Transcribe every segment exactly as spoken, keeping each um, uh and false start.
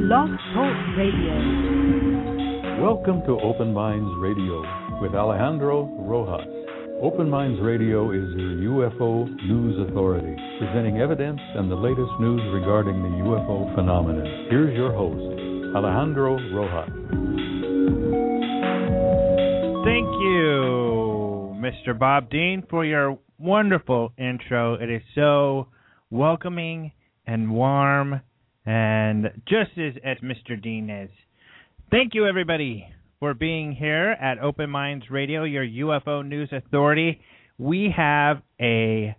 Blog Talk Radio. Welcome to Open Minds Radio with Alejandro Rojas. Open Minds Radio is your U F O news authority, presenting evidence and the latest news regarding the U F O phenomenon. Here's your host, Alejandro Rojas. Thank you, Mister Bob Dean, for your wonderful intro. It is so welcoming and warm, and just as, as Mister Dean is. Thank you, everybody, for being here at Open Minds Radio, your U F O news authority. We have a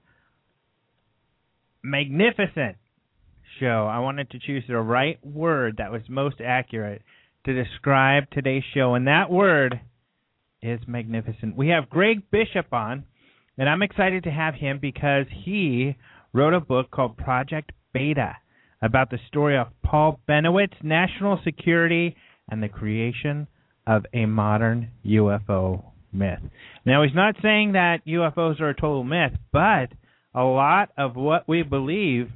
magnificent show. I wanted to choose the right word that was most accurate to describe today's show, and that word is magnificent. We have Greg Bishop on, and I'm excited to have him because he wrote a book called Project Beta about the story of Paul Bennewitz, national security, and the creation of a modern U F O myth. Now, he's not saying that U F Os are a total myth, but a lot of what we believe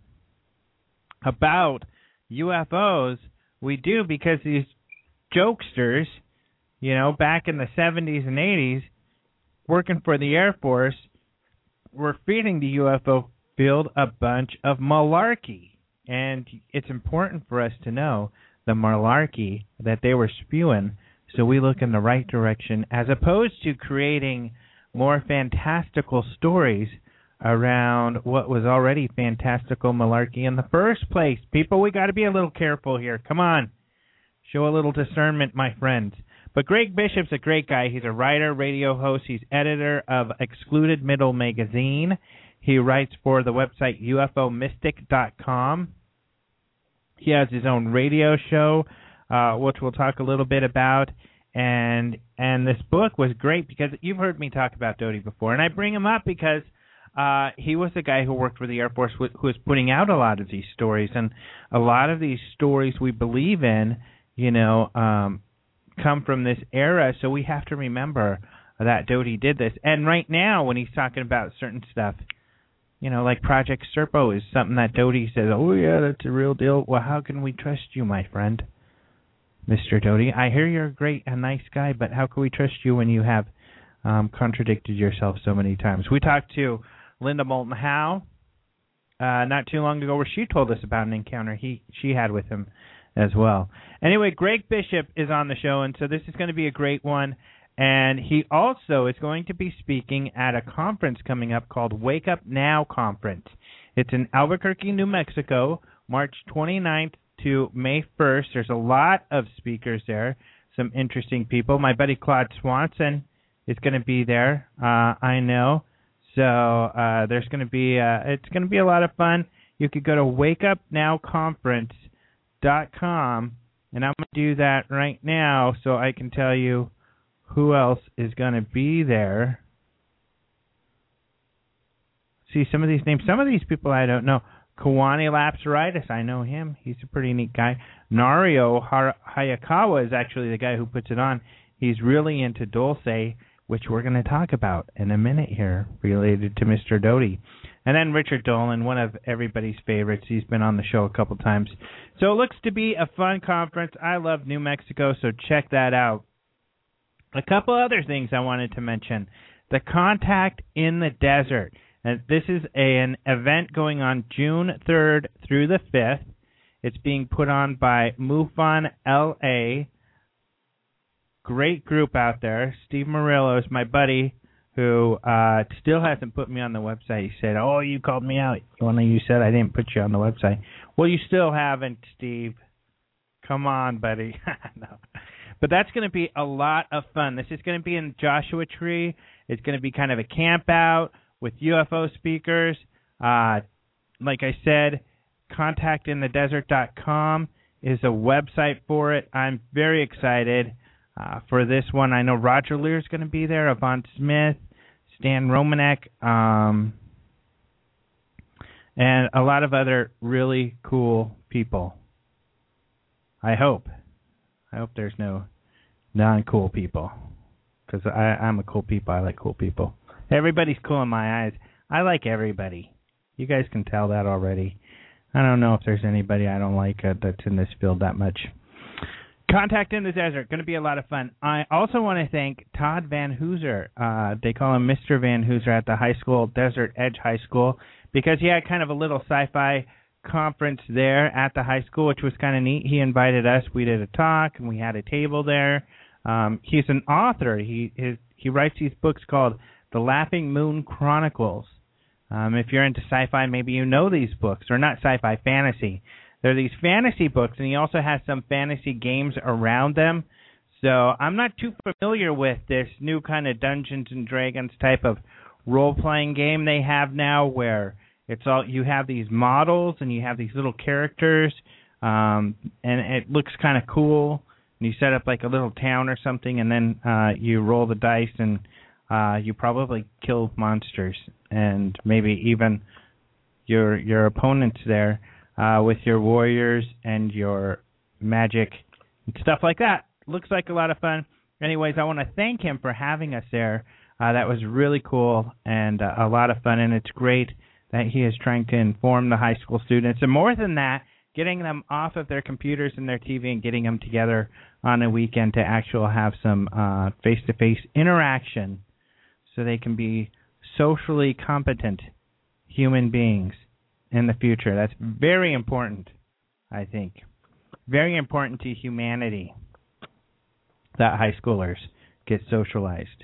about U F Os, we do because these jokesters, you know, back in the seventies and eighties, working for the Air Force, were feeding the U F O field a bunch of malarkey. And it's important for us to know the malarkey that they were spewing so we look in the right direction, as opposed to creating more fantastical stories around what was already fantastical malarkey in the first place. People, we got to be a little careful here. Come on. Show a little discernment, my friends. But Greg Bishop's a great guy. He's a writer, radio host. He's editor of Excluded Middle Magazine. He writes for the website U F O mystic dot com. He has his own radio show, uh, which we'll talk a little bit about. And and this book was great because you've heard me talk about Doty before. And I bring him up because uh, he was the guy who worked for the Air Force who was putting out a lot of these stories. And a lot of these stories we believe in, you know, um, come from this era. So we have to remember that Doty did this. And right now, when he's talking about certain stuff, you know, like Project Serpo is something that Doty says, oh, yeah, that's a real deal. Well, how can we trust you, my friend, Mister Doty? I hear you're a great and nice guy, but how can we trust you when you have um, contradicted yourself so many times? We talked to Linda Moulton Howe uh, not too long ago where she told us about an encounter he she had with him as well. Anyway, Greg Bishop is on the show, and so this is going to be a great one. And he also is going to be speaking at a conference coming up called Wake Up Now Conference. It's in Albuquerque, New Mexico, March twenty-ninth to May first. There's a lot of speakers there, some interesting people. My buddy Claude Swanson is going to be there, uh, I know. So uh, there's going to be uh, it's going to be a lot of fun. You could go to wake up now conference dot com, and I'm going to do that right now so I can tell you who else is going to be there. See, some of these names, some of these people I don't know. Kawani Lapsaritis, I know him. He's a pretty neat guy. Nario Hayakawa is actually the guy who puts it on. He's really into Dulce, which we're going to talk about in a minute here, related to Mister Doty. And then Richard Dolan, one of everybody's favorites. He's been on the show a couple times. So it looks to be a fun conference. I love New Mexico, so check that out. A couple other things I wanted to mention. The Contact in the Desert. And this is a, an event going on June third through the fifth. It's being put on by MUFON L A. Great group out there. Steve Murillo is my buddy who uh, still hasn't put me on the website. He said, oh, you called me out. When you said I didn't put you on the website. Well, you still haven't, Steve. Come on, buddy. No. But that's going to be a lot of fun. This is going to be in Joshua Tree. It's going to be kind of a camp out with U F O speakers. Uh, like I said, contact in the desert dot com is a website for it. I'm very excited uh, for this one. I know Roger Lear is going to be there, Yvonne Smith, Stan Romanek, um, and a lot of other really cool people. I hope. I hope there's no non-cool people, because I'm a cool people. I like cool people. Everybody's cool in my eyes. I like everybody. You guys can tell that already. I don't know if there's anybody I don't like uh, that's in this field that much. Contact in the Desert, going to be a lot of fun. I also want to thank Todd Van Hooser. Uh, they call him Mister Van Hooser at the high school, Desert Edge High School, because he had kind of a little sci-fi conference there at the high school, which was kind of neat. He invited us. We did a talk, and we had a table there. Um, he's an author. He his, he writes these books called The Laughing Moon Chronicles. Um, if you're into sci-fi, maybe you know these books, or not sci-fi, fantasy. They're these fantasy books, and he also has some fantasy games around them. So I'm not too familiar with this new kind of Dungeons and Dragons type of role-playing game they have now, where it's all you have these models and you have these little characters, um, and it looks kind of cool. And you set up like a little town or something, and then uh, you roll the dice, and uh, you probably kill monsters, and maybe even your your opponents there uh, with your warriors and your magic and stuff like that. Looks like a lot of fun. Anyways, I want to thank him for having us there. Uh, that was really cool and uh, a lot of fun, and it's great that he is trying to inform the high school students. And more than that, getting them off of their computers and their T V and getting them together on a weekend to actually have some uh, face-to-face interaction so they can be socially competent human beings in the future. That's very important, I think. Very important to humanity that high schoolers get socialized.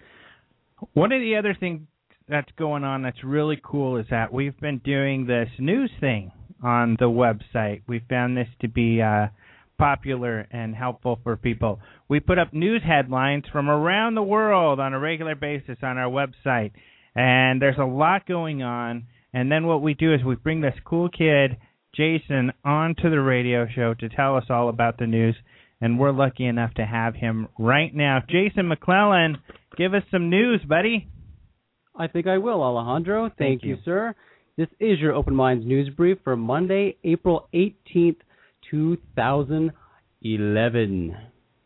One of the other things that's going on that's really cool is that we've been doing this news thing on the website. We found this to be uh, popular and helpful for people. We put up news headlines from around the world on a regular basis on our website, and there's a lot going on. And then what we do is we bring this cool kid, Jason, onto the radio show to tell us all about the news, and we're lucky enough to have him right now. Jason McClellan, give us some news, buddy. I think I will, Alejandro. Thank, Thank you. you, sir. This is your Open Minds News Brief for Monday, April eighteenth, two thousand eleven.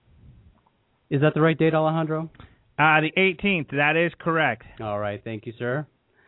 Is that the right date, Alejandro? Uh, the eighteenth, that is correct. All right, thank you, sir.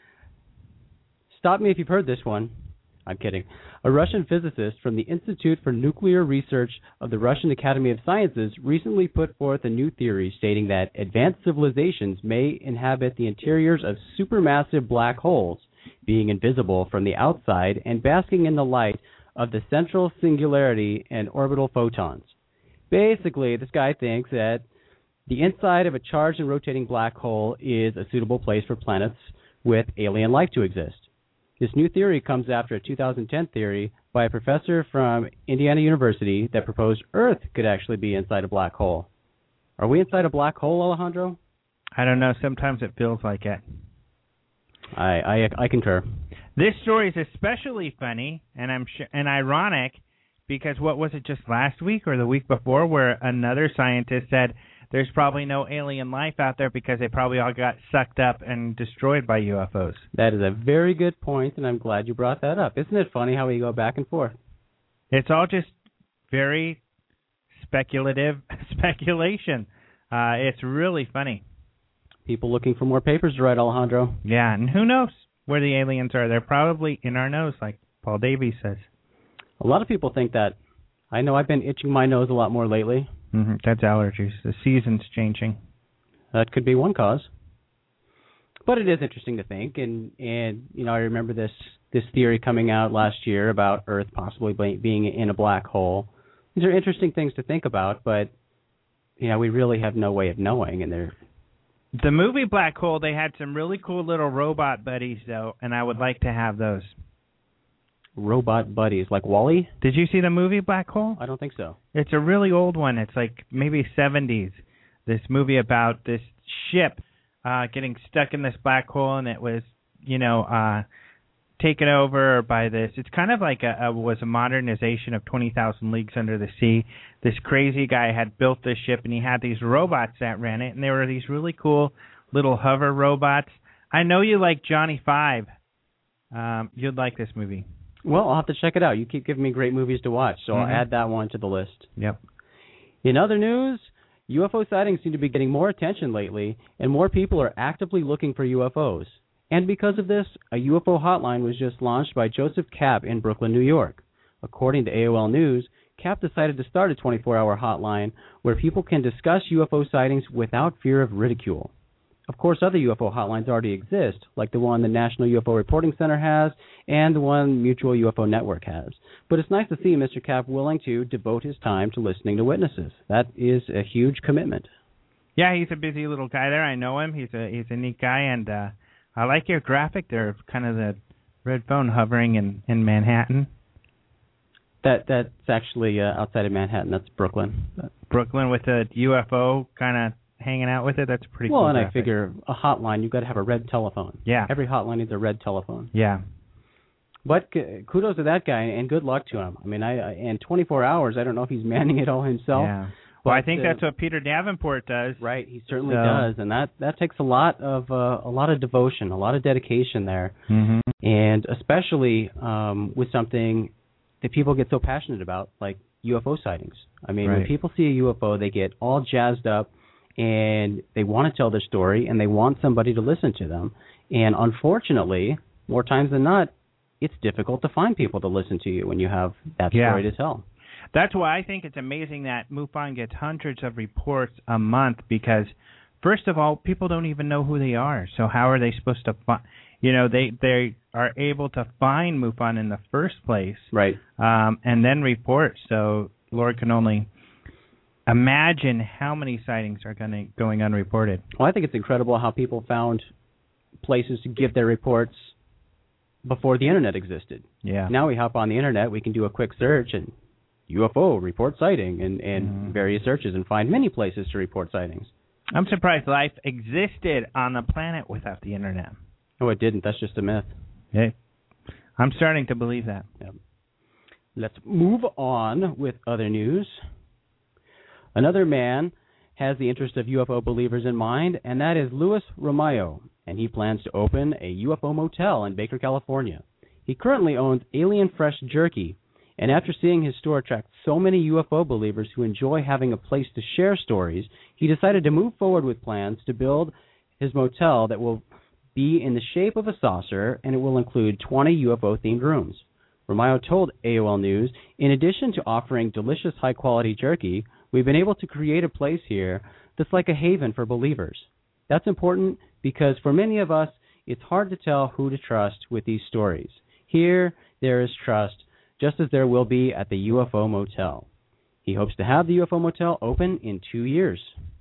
Stop me if you've heard this one. I'm kidding. A Russian physicist from the Institute for Nuclear Research of the Russian Academy of Sciences recently put forth a new theory stating that advanced civilizations may inhabit the interiors of supermassive black holes, being invisible from the outside and basking in the light of the central singularity and orbital photons. Basically, this guy thinks that the inside of a charged and rotating black hole is a suitable place for planets with alien life to exist. This new theory comes after a two thousand ten theory by a professor from Indiana University that proposed Earth could actually be inside a black hole. Are we inside a black hole, Alejandro? I don't know. Sometimes it feels like it. I I, I concur. This story is especially funny and I'm sure, and ironic because what was it just last week or the week before where another scientist said there's probably no alien life out there because they probably all got sucked up and destroyed by U F Os. That is a very good point, and I'm glad you brought that up. Isn't it funny how we go back and forth? It's all just very speculative speculation. Uh, it's really funny. People looking for more papers to write, Alejandro. Yeah, and who knows where the aliens are? They're probably in our nose, like Paul Davies says. A lot of people think that. I know I've been itching my nose a lot more lately. Mm-hmm. That's allergies. The season's changing. That could be one cause. But it is interesting to think, and, and you know, I remember this, this theory coming out last year about Earth possibly being in a black hole. These are interesting things to think about, but, you know, we really have no way of knowing, and they're... The movie Black Hole, they had some really cool little robot buddies, though, and I would like to have those. Robot buddies, like WALL-E? Did you see the movie Black Hole? I don't think so. It's a really old one. It's like maybe seventies. This movie about this ship uh, getting stuck in this black hole, and it was, you know, uh, taken over by this. It's kind of like a, a was a modernization of twenty thousand Leagues Under the Sea. This crazy guy had built this ship, and he had these robots that ran it, and they were these really cool little hover robots. I know you like Johnny Five. Um, you'd like this movie. Well, I'll have to check it out. You keep giving me great movies to watch, so Mm-hmm. I'll add that one to the list. Yep. In other news, U F O sightings seem to be getting more attention lately, and more people are actively looking for U F Os. And because of this, a U F O hotline was just launched by Joseph Kapp in Brooklyn, New York. According to A O L News, Kapp decided to start a twenty-four hour hotline where people can discuss U F O sightings without fear of ridicule. Of course, other U F O hotlines already exist, like the one the National U F O Reporting Center has and the one Mutual U F O Network has. But it's nice to see Mister Kapp willing to devote his time to listening to witnesses. That is a huge commitment. Yeah, he's a busy little guy there. I know him. He's a he's a neat guy, and uh, I like your graphic there of kind of the red phone hovering in, in Manhattan. That That's actually uh, outside of Manhattan. That's Brooklyn. Brooklyn with a U F O kind of hanging out with it. That's pretty well, cool. Well, and graphic. I figure a hotline, you've got to have a red telephone. Yeah. Every hotline needs a red telephone. Yeah. But uh, kudos to that guy, and good luck to him. I mean, I, I in twenty-four hours, I don't know if he's manning it all himself. Yeah. Well, but, I think uh, that's what Peter Davenport does. Right, he certainly so. does, and that, that takes a lot of uh, a lot of devotion, a lot of dedication there, mm-hmm. and especially um, with something that people get so passionate about, like U F O sightings. I mean, right. when people see a U F O, they get all jazzed up, and they want to tell their story, and they want somebody to listen to them. And unfortunately, more times than not, it's difficult to find people to listen to you when you have that yeah. story to tell. That's why I think it's amazing that MUFON gets hundreds of reports a month because, first of all, people don't even know who they are. So how are they supposed to find, you know, they, they are able to find MUFON in the first place. Right. Um, and then report. So Lord can only imagine how many sightings are gonna, going unreported. Well, I think it's incredible how people found places to give their reports before the Internet existed. Yeah. Now we hop on the Internet, we can do a quick search and U F O report sighting and, and mm. various searches and find many places to report sightings. I'm surprised life existed on the planet without the Internet. Oh, it didn't. That's just a myth. Hey, I'm starting to believe that. Yep. Let's move on with other news. Another man has the interest of U F O believers in mind, and that is Luis Romayo, and he plans to open a U F O motel in Baker, California. He currently owns Alien Fresh Jerky, and after seeing his store attract so many U F O believers who enjoy having a place to share stories, he decided to move forward with plans to build his motel that will be in the shape of a saucer, and it will include twenty U F O-themed rooms. Romayo told A O L News, in addition to offering delicious high-quality jerky, we've been able to create a place here that's like a haven for believers. That's important because for many of us, it's hard to tell who to trust with these stories. Here, there is trust, just as there will be at the U F O Motel. He hopes to have the U F O Motel open in two years.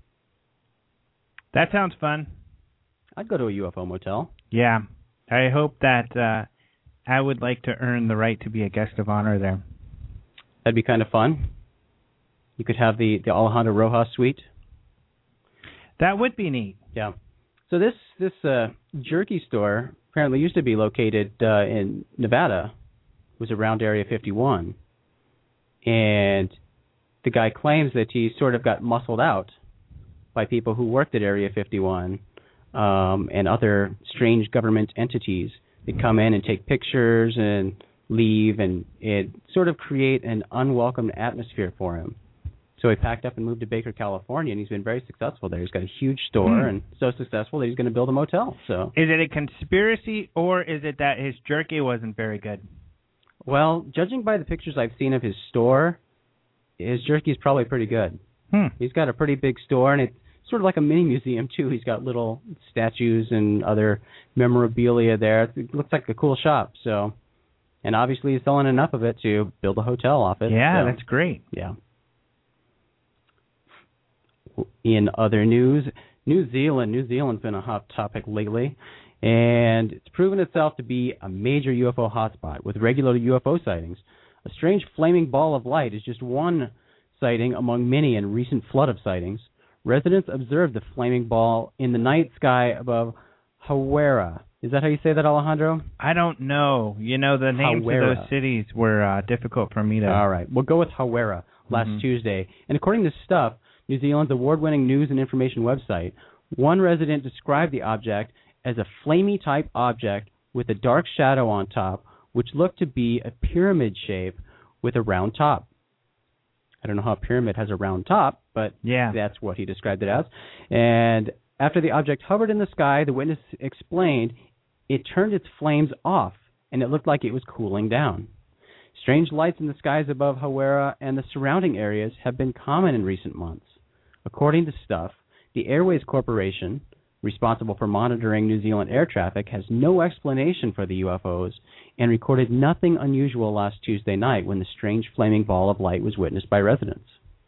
That sounds fun. I'd go to a U F O Motel. Yeah. I hope that uh, I would like to earn the right to be a guest of honor there. That'd be kind of fun. You could have the, the Alejandro Rojas suite. That would be neat. Yeah. So this, this uh, jerky store apparently used to be located uh, in Nevada. It was around Area fifty-one. And the guy claims that he sort of got muscled out by people who worked at Area fifty-one um, and other strange government entities that come in and take pictures and leave and it sort of create an unwelcome atmosphere for him. So he packed up and moved to Baker, California, and he's been very successful there. He's got a huge store mm. and so successful that he's going to build a motel. So, is it a conspiracy or is it that his jerky wasn't very good? Well, judging by the pictures I've seen of his store, his jerky is probably pretty good. Hmm. He's got a pretty big store, and it's sort of like a mini museum, too. He's got little statues and other memorabilia there. It looks like a cool shop. So, and obviously he's selling enough of it to build a hotel off it. Yeah, so, that's great. Yeah. In other news, New Zealand. New Zealand's been a hot topic lately, and it's proven itself to be a major U F O hotspot with regular U F O sightings. A strange flaming ball of light is just one sighting among many in recent flood of sightings. Residents observed the flaming ball in the night sky above Hawera. Is that how you say that, Alejandro? I don't know. You know, the names Hawera. of those cities were uh, difficult for me to... All right. We'll go with Hawera last mm-hmm. Tuesday. And according to Stuff, New Zealand's award-winning news and information website, one resident described the object as a flamey-type object with a dark shadow on top, which looked to be a pyramid shape with a round top. I don't know how a pyramid has a round top, but yeah. that's what he described it as. And after the object hovered in the sky, the witness explained it turned its flames off, and it looked like it was cooling down. Strange lights in the skies above Hawera and the surrounding areas have been common in recent months. According to Stuff, the Airways Corporation, responsible for monitoring New Zealand air traffic, has no explanation for the U F Os and recorded nothing unusual last Tuesday night when the strange flaming ball of light was witnessed by residents.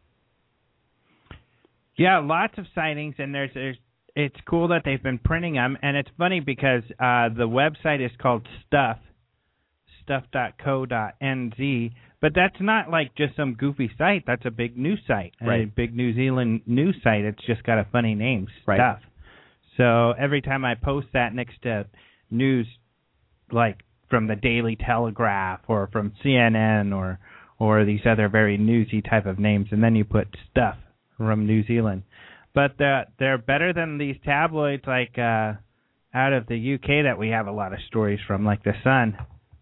Yeah, lots of sightings, and there's, there's it's cool that they've been printing them, and it's funny because uh, the website is called Stuff, stuff dot co dot n z, but that's not like just some goofy site. That's a big news site, right. A big New Zealand news site. It's just got a funny name, Stuff. Right. So every time I post that next to news, like from the Daily Telegraph or from C N N or or these other very newsy type of names, and then you put Stuff from New Zealand. But they're, they're better than these tabloids like uh, out of the U K that we have a lot of stories from, like The Sun.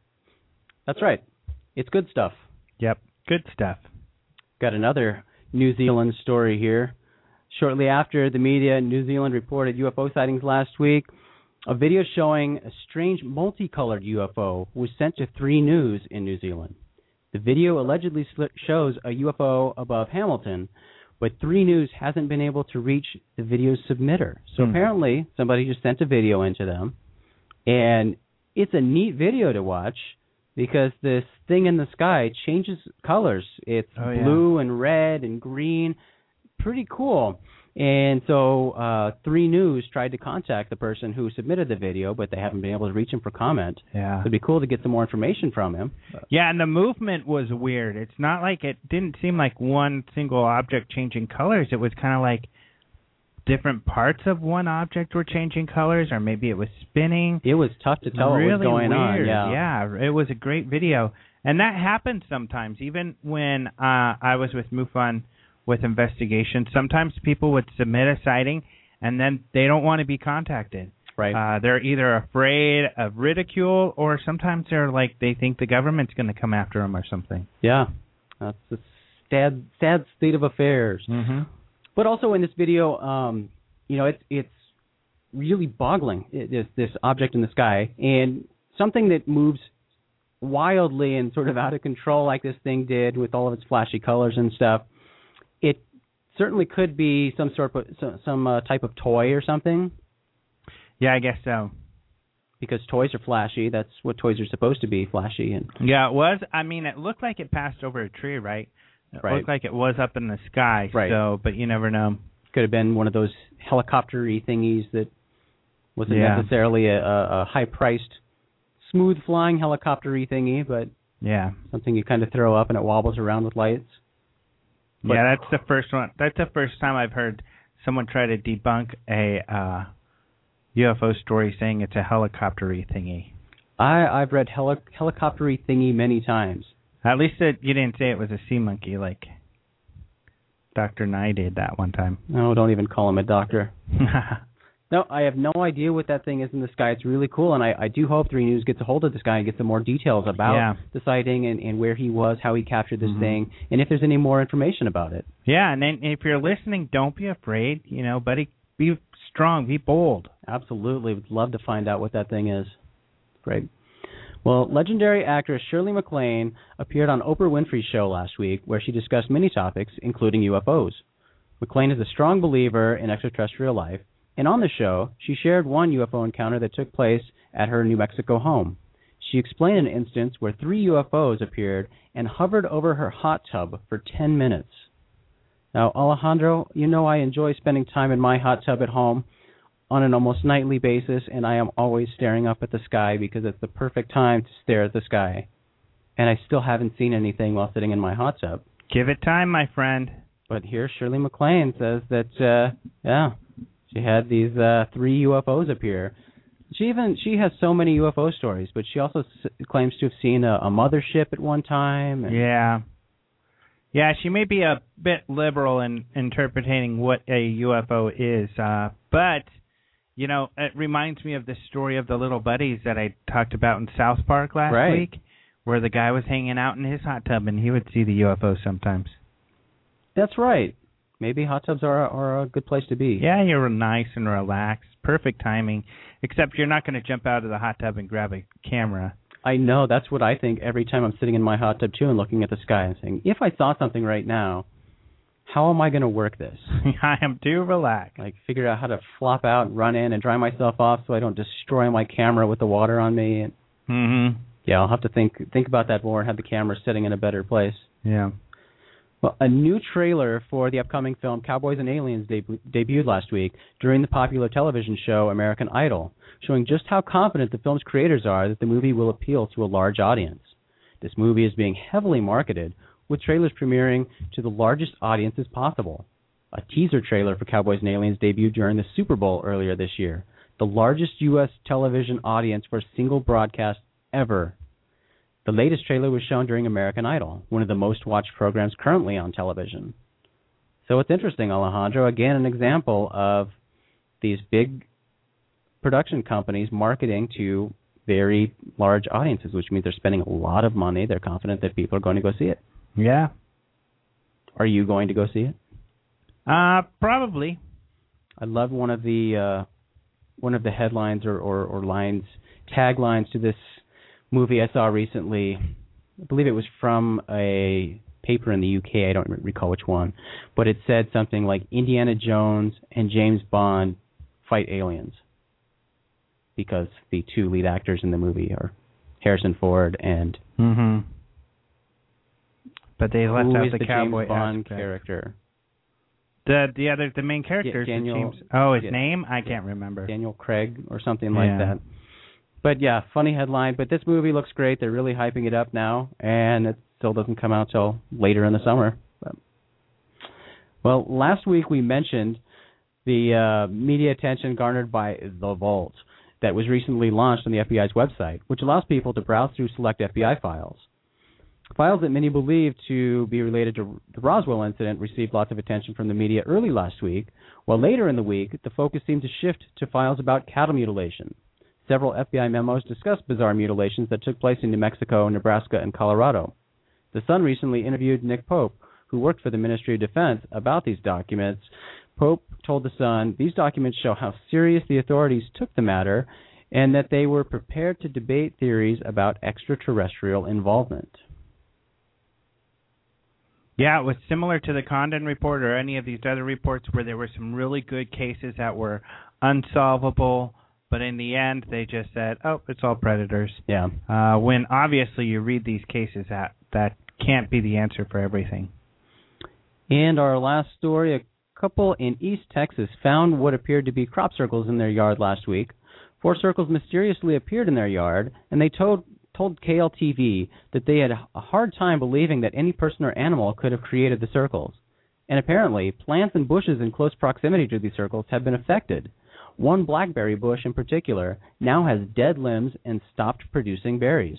That's right. It's good stuff. Yep, good stuff. Got another New Zealand story here. Shortly after the media in New Zealand reported U F O sightings last week, a video showing a strange multicolored U F O was sent to three News in New Zealand. The video allegedly shows a U F O above Hamilton, but three News hasn't been able to reach the video's submitter. So hmm. apparently somebody just sent a video into them, and it's a neat video to watch because this thing in the sky changes colors. It's oh, blue yeah. and red and green. Pretty cool. And so uh, three News tried to contact the person who submitted the video, but they haven't been able to reach him for comment. Yeah. It'd be cool to get some more information from him. Yeah, and the movement was weird. It's not like it didn't seem like one single object changing colors. It was kind of like different parts of one object were changing colors, or maybe it was spinning. It was tough to tell really what was going weird. on. Yeah. yeah, it was a great video. And that happens sometimes. Even when uh, I was with MUFON with investigations, sometimes people would submit a sighting and then they don't want to be contacted. Right. Uh, they're either afraid of ridicule, or sometimes they're like they think the government's going to come after them or something. Yeah, that's a sad, sad state of affairs. Mm-hmm. But also in this video, um, you know, it's it's really boggling. It, this this object in the sky, and something that moves wildly and sort of out of control, like this thing did with all of its flashy colors and stuff. It certainly could be some sort of some uh, type of toy or something. Yeah, I guess so. Because toys are flashy. That's what toys are supposed to be, flashy. And yeah, it was. I mean, it looked like it passed over a tree, right? It right. looked like it was up in the sky. Right. So, but you never know. Could have been one of those helicopter-y thingies that wasn't yeah. necessarily a, a high-priced, smooth-flying helicopter-y thingy, but yeah, something you kind of throw up and it wobbles around with lights. But yeah, that's the first one. That's the first time I've heard someone try to debunk a uh, U F O story saying it's a helicopter-y thingy. I, I've read heli- helicopter-y thingy many times. At least it, you didn't say it was a sea monkey like Doctor Nye did that one time. No, don't even call him a doctor. No, I have no idea what that thing is in the sky. It's really cool, and I, I do hope three News gets a hold of this guy and gets some more details about yeah. the sighting and, and where he was, how he captured this mm-hmm. thing, and if there's any more information about it. Yeah, and then if you're listening, don't be afraid, you know, buddy. Be strong, be bold. Absolutely. Would love to find out what that thing is. Great. Well, legendary actress Shirley MacLaine appeared on Oprah Winfrey's show last week, where she discussed many topics, including U F Os. MacLaine is a strong believer in extraterrestrial life, and on the show, she shared one U F O encounter that took place at her New Mexico home. She explained an instance where three U F Os appeared and hovered over her hot tub for ten minutes. Now, Alejandro, you know I enjoy spending time in my hot tub at home on an almost nightly basis, and I am always staring up at the sky because it's the perfect time to stare at the sky. And I still haven't seen anything while sitting in my hot tub. Give it time, my friend. But here Shirley MacLaine says that, uh, yeah, she had these uh, three U F Os appear. She even she has so many U F O stories, but she also s- claims to have seen a, a mothership at one time. And yeah. Yeah, she may be a bit liberal in interpreting what a U F O is, uh, but, you know, it reminds me of the story of the little buddies that I talked about in South Park last right. week, where the guy was hanging out in his hot tub and he would see the U F O sometimes. That's right. maybe hot tubs are are a good place to be. Yeah, you're nice and relaxed. Perfect timing. Except you're not going to jump out of the hot tub and grab a camera. I know. That's what I think every time I'm sitting in my hot tub, too, and looking at the sky and saying, if I saw something right now, how am I going to work this? I am too relaxed. Like, figure out how to flop out and run in and dry myself off so I don't destroy my camera with the water on me. And, mm-hmm. Yeah, I'll have to think think about that more and have the camera sitting in a better place. Yeah. Well, a new trailer for the upcoming film Cowboys and Aliens deb- debuted last week during the popular television show American Idol, showing just how confident the film's creators are that the movie will appeal to a large audience. This movie is being heavily marketed, with trailers premiering to the largest audiences possible. A teaser trailer for Cowboys and Aliens debuted during the Super Bowl earlier this year, the largest U S television audience for a single broadcast ever. The latest trailer was shown during American Idol, one of the most watched programs currently on television. So it's interesting, Alejandro. Again, an example of these big production companies marketing to very large audiences, which means they're spending a lot of money. They're confident that people are going to go see it. Yeah. Are you going to go see it? Uh, probably. I love one of the uh, one of the headlines or, or, or lines, taglines to this movie I saw recently. I believe it was from a paper in the U K. I don't recall which one, but it said something like Indiana Jones and James Bond fight aliens, because the two lead actors in the movie are Harrison Ford and mm-hmm. But they left who out is the, the cowboy James Bond aspect. character. The the other the main character yeah, Daniel, James. Oh, his yeah, name I can't remember. Daniel Craig or something yeah. like that. But yeah, funny headline. But this movie looks great. They're really hyping it up now, and it still doesn't come out till later in the summer. But, well, last week we mentioned the uh, media attention garnered by The Vault that was recently launched on the F B I's website, which allows people to browse through select F B I files. Files that many believe to be related to the Roswell incident received lots of attention from the media early last week, while later in the week the focus seemed to shift to files about cattle mutilation. Several F B I memos discussed bizarre mutilations that took place in New Mexico, Nebraska, and Colorado. The Sun recently interviewed Nick Pope, who worked for the Ministry of Defense, about these documents. Pope told The Sun these documents show how serious the authorities took the matter and that they were prepared to debate theories about extraterrestrial involvement. Yeah, it was similar to the Condon report or any of these other reports where there were some really good cases that were unsolvable, but in the end they just said, oh, it's all predators. Yeah. Uh, when obviously you read these cases, that, that can't be the answer for everything. And our last story, a couple in East Texas found what appeared to be crop circles in their yard last week. Four circles mysteriously appeared in their yard, and they told told K L T V that they had a hard time believing that any person or animal could have created the circles. And apparently, plants and bushes in close proximity to these circles have been affected. One blackberry bush in particular now has dead limbs and stopped producing berries.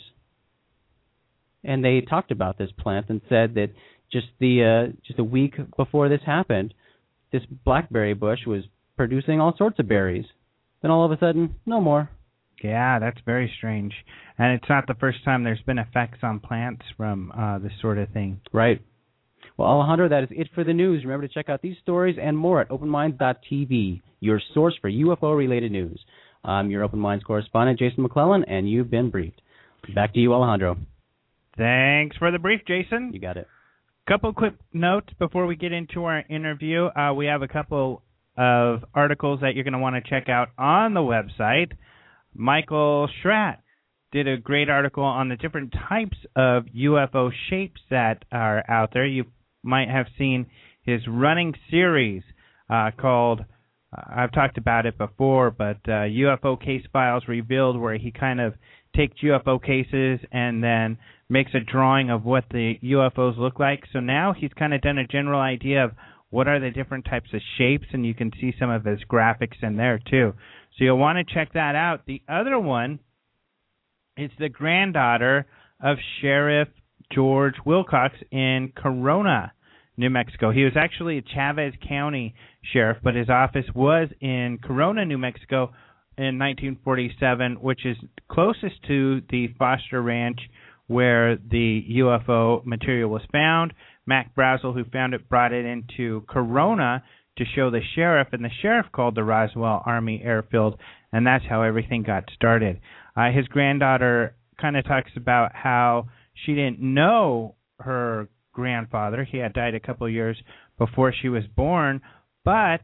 And they talked about this plant and said that just the uh, just a week before this happened, this blackberry bush was producing all sorts of berries. Then all of a sudden, no more. Yeah, that's very strange. And it's not the first time there's been effects on plants from uh, this sort of thing. Right. Well, Alejandro, that is it for the news. Remember to check out these stories and more at open minds dot t v, your source for U F O-related news. I'm your Open Minds correspondent, Jason McClellan, and you've been briefed. Back to you, Alejandro. Thanks for the brief, Jason. You got it. Couple quick notes before we get into our interview. Uh, we have a couple of articles that you're going to want to check out on the website. Michael Schratt did a great article on the different types of U F O shapes that are out there. You might have seen his running series uh, called, uh, I've talked about it before, but uh, U F O Case Files Revealed, where he kind of takes U F O cases and then makes a drawing of what the U F Os look like. So now he's kind of done a general idea of what are the different types of shapes, and you can see some of his graphics in there too. So you'll want to check that out. The other one is the granddaughter of Sheriff George Wilcox in Corona, New Mexico. He was actually a Chavez County sheriff, but his office was in Corona, New Mexico in nineteen forty-seven, which is closest to the Foster Ranch where the U F O material was found. Mac Brazel, who found it, brought it into Corona to show the sheriff, and the sheriff called the Roswell Army Airfield, and that's how everything got started. Uh, his granddaughter kind of talks about how she didn't know her grandfather. He had died a couple of years before she was born, but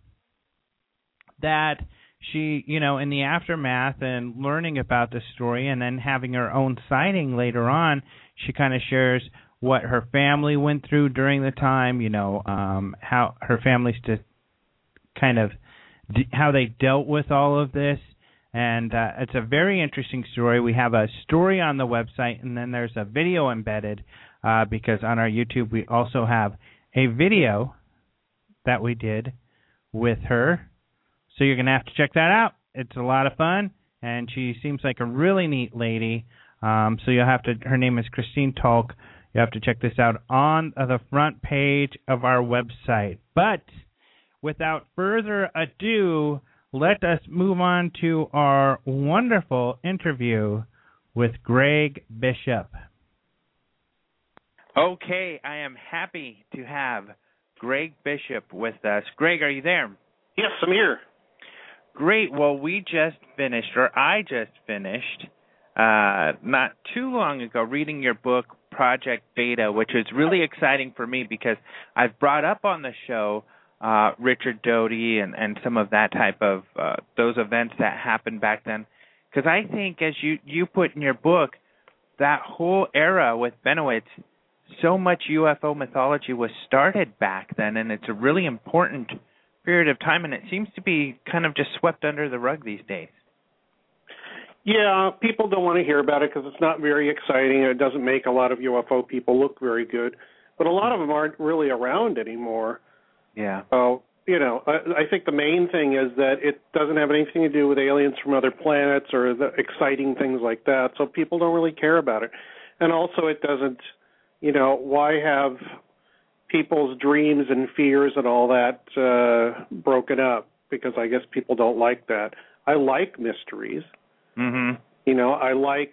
that she, you know, in the aftermath and learning about the story and then having her own sighting later on, she kind of shares what her family went through during the time, you know, um, how her family st- kind of d- how they dealt with all of this. And uh, it's a very interesting story. We have a story on the website, and then there's a video embedded uh, because on our YouTube we also have a video that we did with her. So you're going to have to check that out. It's a lot of fun, and she seems like a really neat lady. Um, so you'll have to, her name is Christine Talk. You have to check this out on the front page of our website. But without further ado, let us move on to our wonderful interview with Greg Bishop. Okay, I am happy to have Greg Bishop with us. Greg, are you there? Yes, I'm here. Great. Well, we just finished, or I just finished, uh, not too long ago, reading your book, Project Beta, which is really exciting for me because I've brought up on the show uh, Richard Doty and, and some of that type of, uh, those events that happened back then. Because I think, as you, you put in your book, that whole era with Bennewitz, so much U F O mythology was started back then, and it's a really important period of time, and it seems to be kind of just swept under the rug these days. Yeah, people don't want to hear about it because it's not very exciting, and it doesn't make a lot of U F O people look very good. But a lot of them aren't really around anymore. Yeah. So, you know, I, I think the main thing is that it doesn't have anything to do with aliens from other planets or the exciting things like that, so people don't really care about it. And also it doesn't, you know, why have people's dreams and fears and all that uh, broken up? Because I guess people don't like that. I like mysteries. Mm-hmm. You know, I like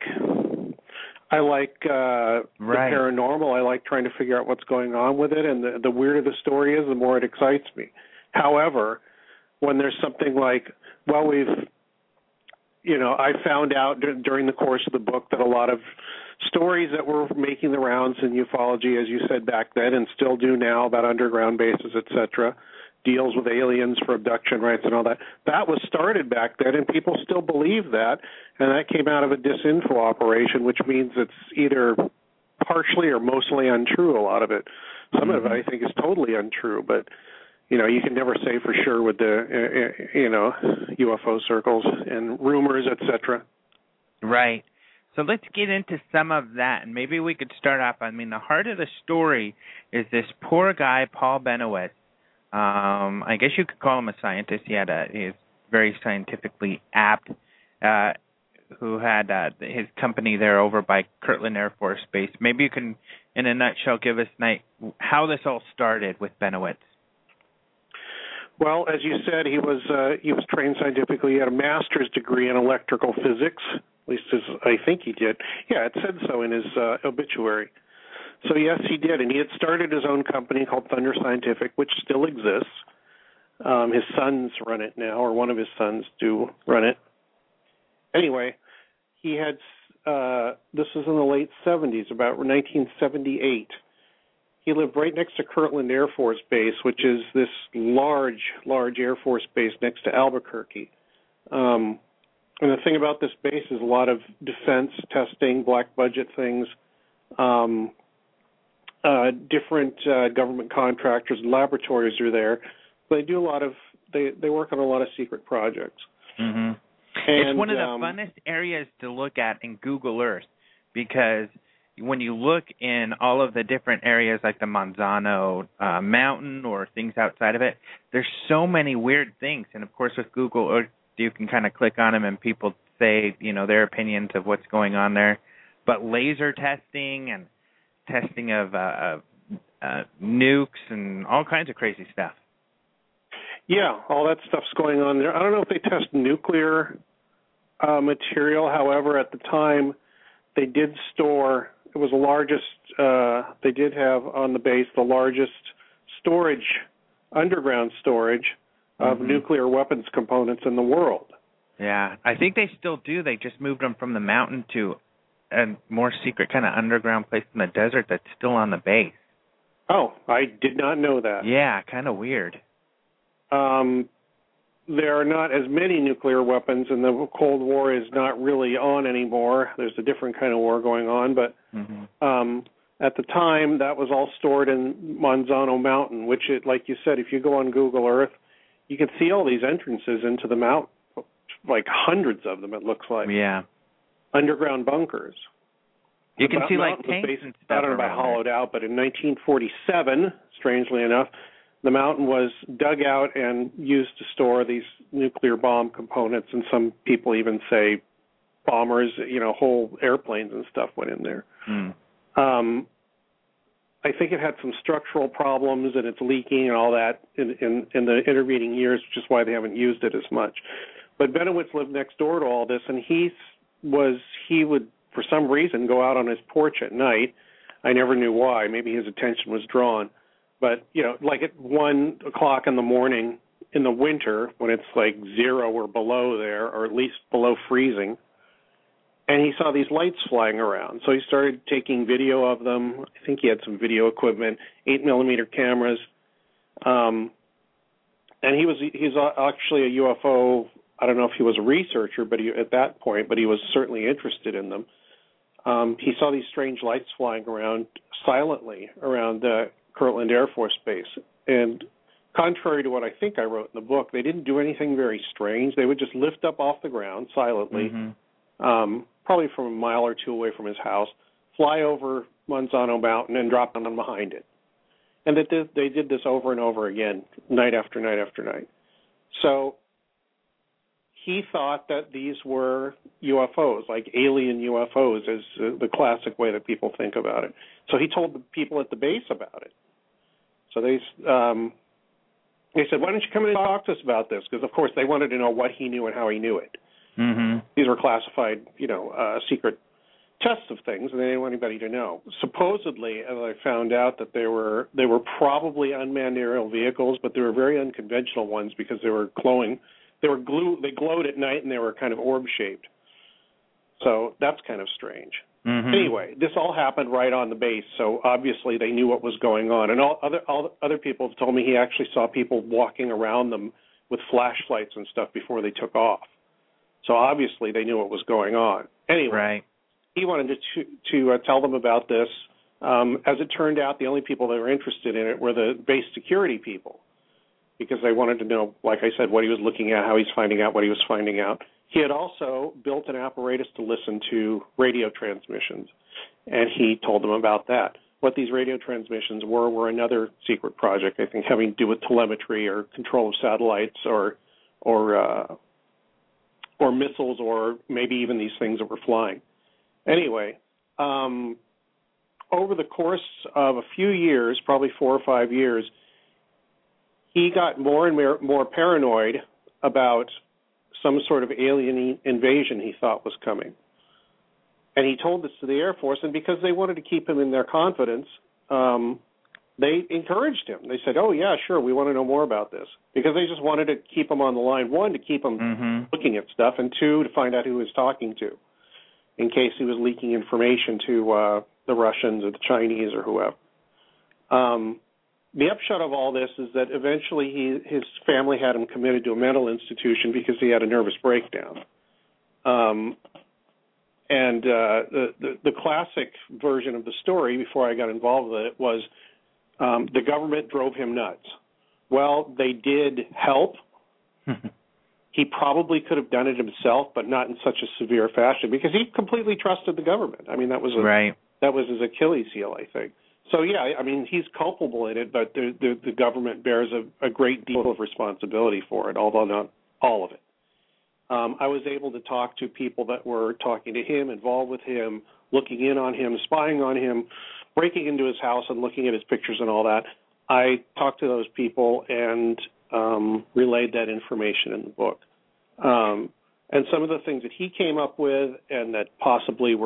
I like uh, right. the paranormal. I like trying to figure out what's going on with it, and the, the weirder the story is, the more it excites me. However, when there's something like, well, we've, you know, I found out d- during the course of the book that a lot of stories that were making the rounds in ufology, as you said back then, and still do now, about underground bases, et cetera, deals with aliens for abduction rights and all that. That was started back then, and people still believe that, and that came out of a disinfo operation, which means it's either partially or mostly untrue, a lot of it. Some mm-hmm. of it, I think, is totally untrue, but, you know, you can never say for sure with the, uh, you know, U F O circles and rumors, et cetera. Right. So let's get into some of that, and maybe we could start off. I mean, the heart of the story is this poor guy, Paul Bennewitz. Um, I guess you could call him a scientist. He had a he's very scientifically apt, uh, who had uh, his company there over by Kirtland Air Force Base. Maybe you can, in a nutshell, give us night how this all started with Bennewitz. Well, as you said, he was uh, he was trained scientifically. He had a master's degree in electrical physics. At least as I think he did. Yeah, it said so in his uh, obituary. So, yes, he did. And he had started his own company called Thunder Scientific, which still exists. Um, his sons run it now, or one of his sons do run it. Anyway, he had, uh, this was in the late seventies, about nineteen seventy-eight. He lived right next to Kirtland Air Force Base, which is this large, large Air Force base next to Albuquerque. Um, and the thing about this base is a lot of defense testing, black budget things, um, uh, different uh, government contractors and laboratories are there. They do a lot of, they, they work on a lot of secret projects. Mm-hmm. And, it's one of the um, funnest areas to look at in Google Earth because when you look in all of the different areas like the Manzano uh, Mountain or things outside of it, there's so many weird things. And, of course, with Google Earth, you can kind of click on them and people say, you know, their opinions of what's going on there. But laser testing and testing of uh, uh, nukes and all kinds of crazy stuff. Yeah, all that stuff's going on there. I don't know if they test nuclear uh, material. However, at the time, they did store it was the largest. Uh, they did have on the base the largest storage, underground storage of mm-hmm. nuclear weapons components in the world. Yeah, I think they still do. They just moved them from the mountain to a more secret kind of underground place in the desert that's still on the base. Oh, I did not know that. Yeah, kind of weird. Um, there are not as many nuclear weapons, and the Cold War is not really on anymore. There's a different kind of war going on, but mm-hmm. um, at the time, that was all stored in Manzano Mountain, which, it, like you said, if you go on Google Earth, you can see all these entrances into the mountain, like hundreds of them, it looks like. Yeah. Underground bunkers. You can the see like tanks and stuff. I don't know about hollowed out, but in nineteen forty-seven, strangely enough, the mountain was dug out and used to store these nuclear bomb components, and some people even say bombers, you know, whole airplanes and stuff went in there. Mm. Um, I think it had some structural problems, and it's leaking and all that in, in, in the intervening years, which is why they haven't used it as much. But Benowitz lived next door to all this, and he was he would, for some reason, go out on his porch at night. I never knew why. Maybe his attention was drawn. But, you know, like at one o'clock in the morning in the winter when it's like zero or below there, or at least below freezing, and he saw these lights flying around. So he started taking video of them. I think he had some video equipment, eight millimeter cameras. Um, and he was he's actually a U F O. I don't know if he was a researcher, but he, at that point, but he was certainly interested in them. Um, he saw these strange lights flying around silently around uh, Kirtland Air Force Base. And contrary to what I think I wrote in the book, they didn't do anything very strange. They would just lift up off the ground silently, mm-hmm. um, probably from a mile or two away from his house, fly over Manzano Mountain and drop them behind it. And that they did this over and over again, night after night after night. So he thought that these were U F Os, like alien U F Os is uh, the classic way that people think about it. So he told the people at the base about it. So they um, they said, why don't you come in and talk to us about this? Because, of course, they wanted to know what he knew and how he knew it. Mm-hmm. These were classified, you know, uh, secret tests of things, and they didn't want anybody to know. Supposedly, as I found out, that they were they were probably unmanned aerial vehicles, but they were very unconventional ones because they were glowing. They were glue. They glowed at night, and they were kind of orb-shaped. So that's kind of strange. Mm-hmm. Anyway, this all happened right on the base, so obviously they knew what was going on. And all other all other people have told me he actually saw people walking around them with flashlights and stuff before they took off. So obviously they knew what was going on. Anyway, right. He wanted to to, to uh, tell them about this. Um, as it turned out, the only people that were interested in it were the base security people, because they wanted to know, like I said, what he was looking at, how he's finding out what he was finding out. He had also built an apparatus to listen to radio transmissions, and he told them about that. What these radio transmissions were were another secret project, I think, having to do with telemetry or control of satellites or or uh, or missiles, or maybe even these things that were flying. Anyway, um, over the course of a few years, probably four or five years, he got more and more, more paranoid about some sort of alien invasion he thought was coming. And he told this to the Air Force, and because they wanted to keep him in their confidence, um, they encouraged him. They said, oh, yeah, sure, we want to know more about this. Because they just wanted to keep him on the line, one, to keep him mm-hmm. looking at stuff, and two, to find out who he was talking to, in case he was leaking information to uh, the Russians or the Chinese or whoever. Um, the upshot of all this is that eventually he, his family had him committed to a mental institution because he had a nervous breakdown. Um, and uh, the, the, the classic version of the story, before I got involved with it, was um, the government drove him nuts. Well, they did help. He probably could have done it himself, but not in such a severe fashion, because he completely trusted the government. I mean, that was a, right. that was his Achilles heel, I think. So, yeah, I mean, he's culpable in it, but the, the, the government bears a, a great deal of responsibility for it, although not all of it. Um, I was able to talk to people that were talking to him, involved with him, looking in on him, spying on him, breaking into his house and looking at his pictures and all that. I talked to those people and um, relayed that information in the book. Um, and some of the things that he came up with and that possibly were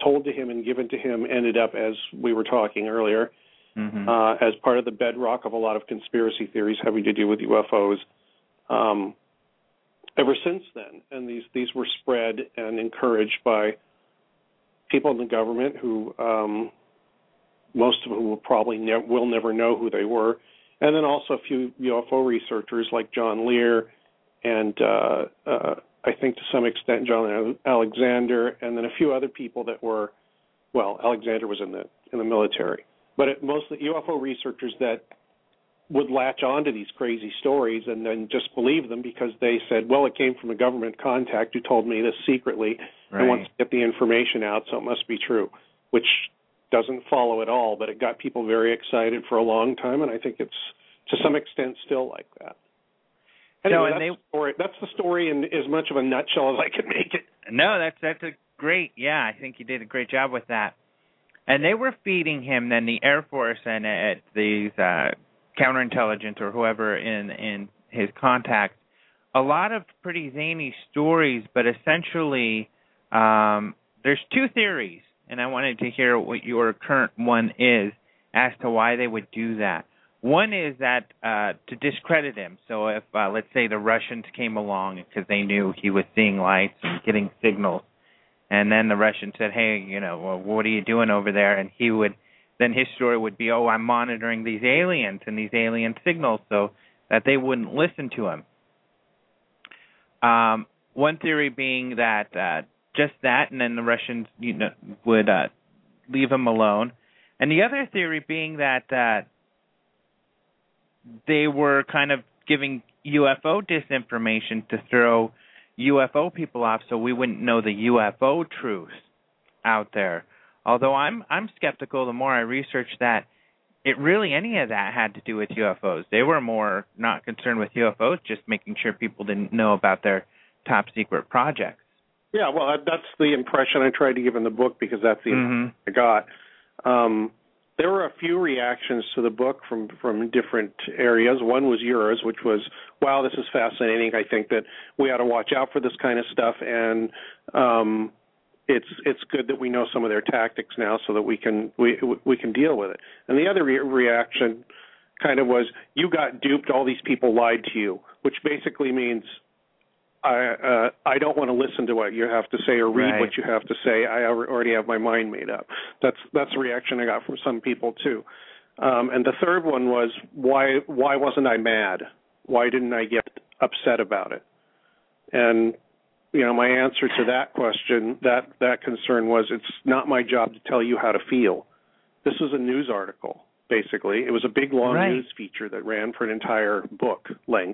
told to him and given to him ended up, as we were talking earlier, mm-hmm. uh, as part of the bedrock of a lot of conspiracy theories having to do with U F Os. Um, ever since then, and these these were spread and encouraged by people in the government who, um, most of whom will probably ne- will never know who they were, and then also a few U F O researchers like John Lear and uh, uh, I think to some extent John Alexander, and then a few other people that were, well, Alexander was in the in the military, but it, mostly U F O researchers that would latch on to these crazy stories and then just believe them because they said, well, it came from a government contact who told me this secretly right. and wants to get the information out, so it must be true, which doesn't follow at all, but it got people very excited for a long time, and I think it's to some extent still like that. Anyway, no, and that's, they, the story. that's the story in as much of a nutshell as I can make it. No, that's that's a great, yeah, I think you did a great job with that. And they were feeding him, then the Air Force and uh, these uh, counterintelligence or whoever in, in his contacts, a lot of pretty zany stories, but essentially um, there's two theories, and I wanted to hear what your current one is as to why they would do that. One is that uh, to discredit him. So if, uh, let's say, the Russians came along because they knew he was seeing lights and getting signals, and then the Russians said, hey, you know, well, what are you doing over there? And he would, then his story would be, oh, I'm monitoring these aliens and these alien signals so that they wouldn't listen to him. Um, one theory being that uh, just that, and then the Russians, you know, would uh, leave him alone. And the other theory being that uh, they were kind of giving U F O disinformation to throw U F O people off so we wouldn't know the U F O truth out there. Although I'm I'm skeptical the more I research that it really any of that had to do with U F Os. They were more not concerned with U F Os, just making sure people didn't know about their top secret projects. Yeah, well, that's the impression I tried to give in the book because that's the mm-hmm. impression I got. Um, there were a few reactions to the book from, from different areas. One was yours, which was, wow, this is fascinating. I think that we ought to watch out for this kind of stuff, and um, it's it's good that we know some of their tactics now so that we can we we can deal with it. And the other re- reaction kind of was, you got duped, all these people lied to you, which basically means I uh, I don't want to listen to what you have to say or read right. what you have to say. I already have my mind made up. That's that's the reaction I got from some people too. Um, and the third one was, why why wasn't I mad? Why didn't I get upset about it? And you know, my answer to that question, that that concern was, it's not my job to tell you how to feel. This was a news article, basically. It was a big long right. news feature that ran for an entire book length.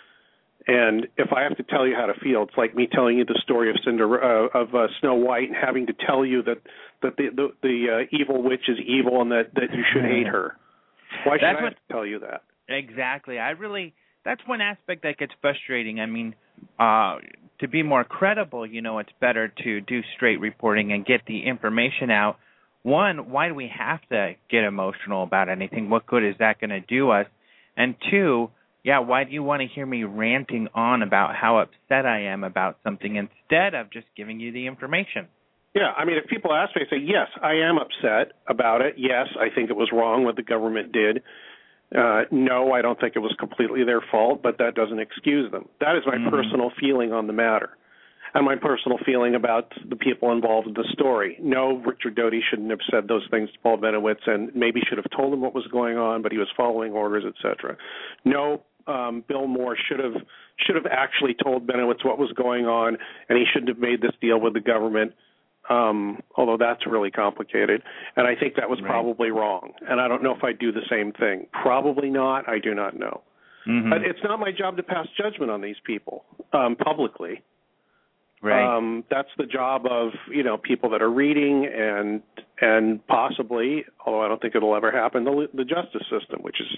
And if I have to tell you how to feel, it's like me telling you the story of Cinder uh, of uh, Snow White and having to tell you that that the the, the uh, evil witch is evil and that, that you should hate her. Why should that's I what, have to tell you that? Exactly. I really that's one aspect that gets frustrating. I mean, uh, to be more credible, you know, it's better to do straight reporting and get the information out. One, why do we have to get emotional about anything? What good is that going to do us? And two, yeah, why do you want to hear me ranting on about how upset I am about something instead of just giving you the information? Yeah, I mean, if people ask me, I say, yes, I am upset about it. Yes, I think it was wrong what the government did. Uh, no, I don't think it was completely their fault, but that doesn't excuse them. That is my mm-hmm. personal feeling on the matter, and my personal feeling about the people involved in the story. No, Richard Doty shouldn't have said those things to Paul Bennewitz, and maybe should have told him what was going on, but he was following orders, et cetera. No, um, Bill Moore should have should have actually told Bennewitz what was going on, and he shouldn't have made this deal with the government. Um, although that's really complicated, and I think that was right. probably wrong. And I don't know if I'd do the same thing. Probably not. I do not know. Mm-hmm. But it's not my job to pass judgment on these people um, publicly. Right. Um, that's the job of you know people that are reading and and possibly, although I don't think it'll ever happen, the, the justice system, which is.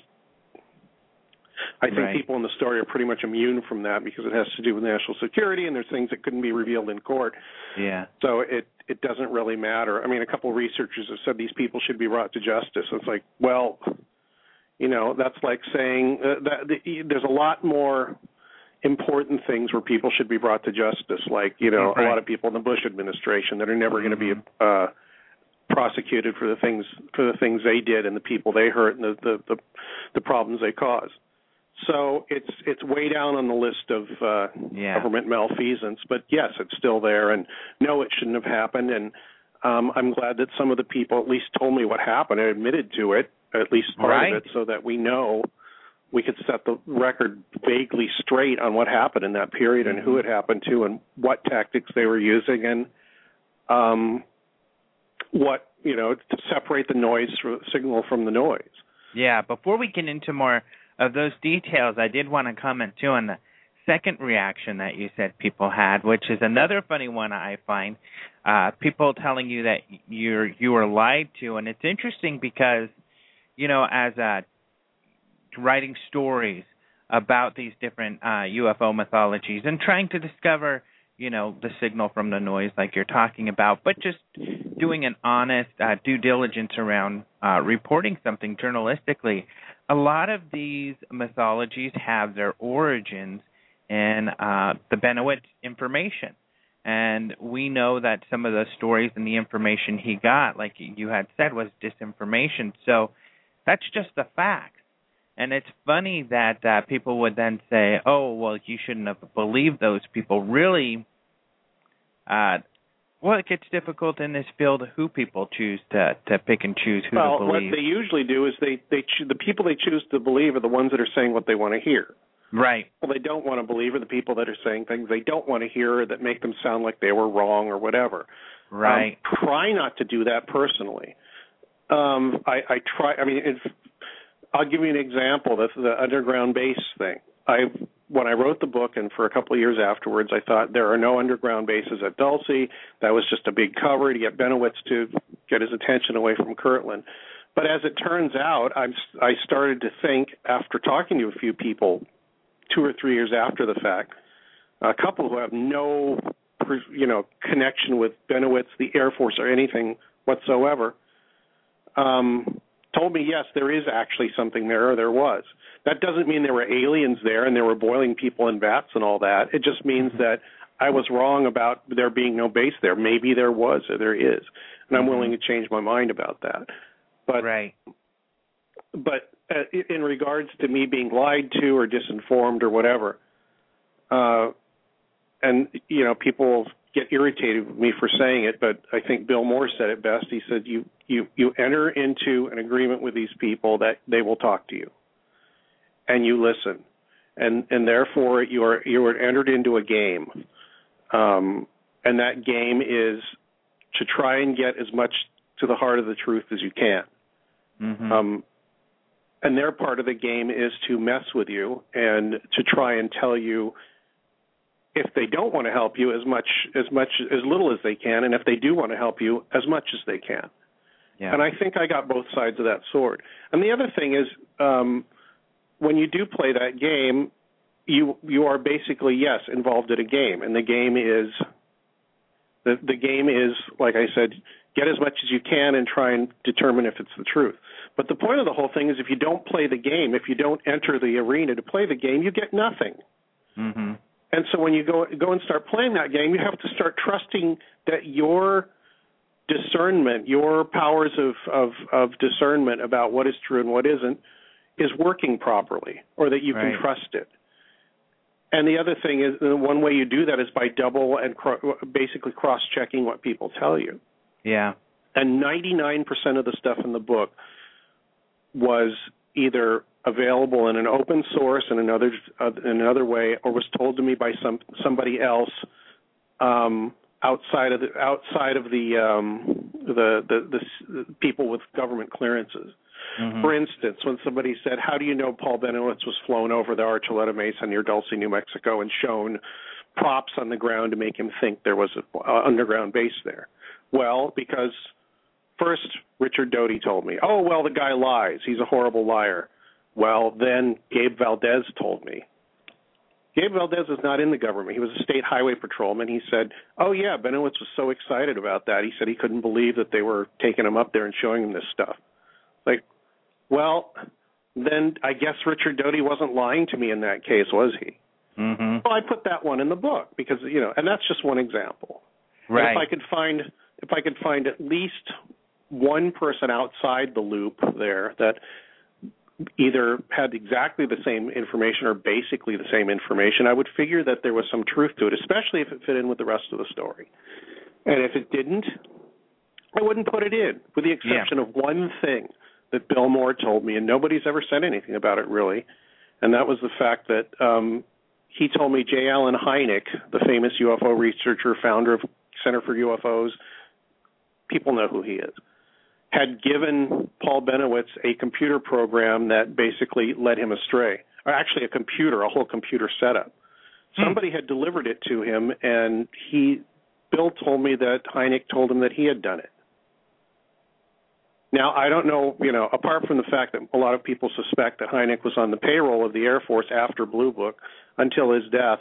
I think right. people in the story are pretty much immune from that because it has to do with national security and there's things that couldn't be revealed in court. Yeah. So it, it doesn't really matter. I mean, a couple of researchers have said these people should be brought to justice. It's like, well, you know, that's like saying uh, that the, there's a lot more important things where people should be brought to justice, like, you know, right. a lot of people in the Bush administration that are never going to be uh, prosecuted for the things for the things they did and the people they hurt and the the, the, the problems they caused. So it's it's way down on the list of uh, yeah. government malfeasance, but yes, it's still there. And no, it shouldn't have happened. And um, I'm glad that some of the people at least told me what happened and admitted to it, at least part right. of it, so that we know we could set the record vaguely straight on what happened in that period and who it happened to and what tactics they were using and um, what, you know, to separate the noise signal from the noise. Yeah, before we get into more of those details, I did want to comment, too, on the second reaction that you said people had, which is another funny one I find, uh, people telling you that you're you were lied to. And it's interesting because, you know, as uh, writing stories about these different uh, U F O mythologies and trying to discover, you know, the signal from the noise like you're talking about, but just doing an honest uh, due diligence around uh, reporting something journalistically, a lot of these mythologies have their origins in uh, the Bennewitz information. And we know that some of the stories and the information he got, like you had said, was disinformation. So that's just the facts. And it's funny that uh, people would then say, oh, well, you shouldn't have believed those people. Really, uh, well, it gets difficult in this field who people choose to, to pick and choose who well, to believe. Well, what they usually do is they, they cho- the people they choose to believe are the ones that are saying what they want to hear. Right. Well, they don't want to believe are the people that are saying things they don't want to hear or that make them sound like they were wrong or whatever. Right. Um, try not to do that personally. Um, I, I try. I mean, it's, I'll give you an example. The, the underground base thing. I when I wrote the book, and for a couple of years afterwards, I thought there are no underground bases at Dulce. That was just a big cover to get Bennewitz to get his attention away from Kirtland. But as it turns out, I'm, I started to think, after talking to a few people, two or three years after the fact, a couple who have no, you know, connection with Bennewitz, the Air Force, or anything whatsoever, um, told me, yes, there is actually something there, or there was. That doesn't mean there were aliens there and there were boiling people in vats and all that. It just means mm-hmm. that I was wrong about there being no base there. Maybe there was or there is, and I'm mm-hmm. willing to change my mind about that. But, right. But uh, in regards to me being lied to or disinformed or whatever, uh, and, you know, people get irritated with me for saying it, but I think Bill Moore said it best. He said, you, you, you enter into an agreement with these people that they will talk to you, and you listen. And, and therefore, you are, you are entered into a game. Um, and that game is to try and get as much to the heart of the truth as you can. Mm-hmm. Um, and their part of the game is to mess with you and to try and tell you, if they don't want to help you, as much, as much, as little as they can, and if they do want to help you, as much as they can. Yeah. And I think I got both sides of that sword. And the other thing is, um, when you do play that game, you you are basically, yes, involved in a game, and the game is the the game is, like I said, get as much as you can and try and determine if it's the truth. But the point of the whole thing is, if you don't play the game, if you don't enter the arena to play the game, you get nothing. Mm-hmm. And so when you go go and start playing that game, you have to start trusting that your discernment, your powers of, of, of discernment about what is true and what isn't, is working properly, or that you right. can trust it. And the other thing is, the one way you do that is by double and cro- basically cross-checking what people tell you. Yeah. And ninety-nine percent of the stuff in the book was either available in an open source in another uh, in another way, or was told to me by some somebody else um, outside of the outside of the um, the, the the people with government clearances. Mm-hmm. For instance, when somebody said, "How do you know Paul Bennewitz was flown over the Archuleta Mesa near Dulce, New Mexico, and shown props on the ground to make him think there was an uh, underground base there?" Well, because first Richard Doty told me, "Oh, well, the guy lies. He's a horrible liar." Well, then Gabe Valdez told me. Gabe Valdez is not in the government. He was a state highway patrolman. He said, "Oh, yeah, Bennewitz was so excited about that. He said he couldn't believe that they were taking him up there and showing him this stuff." Like, well, then I guess Richard Doty wasn't lying to me in that case, was he? Mm-hmm. So I put that one in the book because, you know, and that's just one example. Right. And if I could find, if I could find at least one person outside the loop there that either had exactly the same information or basically the same information, I would figure that there was some truth to it, especially if it fit in with the rest of the story. And if it didn't, I wouldn't put it in, with the exception yeah. of one thing that Bill Moore told me, and nobody's ever said anything about it really, and that was the fact that um, he told me J. Allen Hynek, the famous U F O researcher, founder of Center for U F Os, people know who he is, had given Paul Benowitz a computer program that basically led him astray, or actually a computer, a whole computer setup. Hmm. Somebody had delivered it to him, and he, Bill told me that Hynek told him that he had done it. Now, I don't know, you know, apart from the fact that a lot of people suspect that Hynek was on the payroll of the Air Force after Blue Book until his death,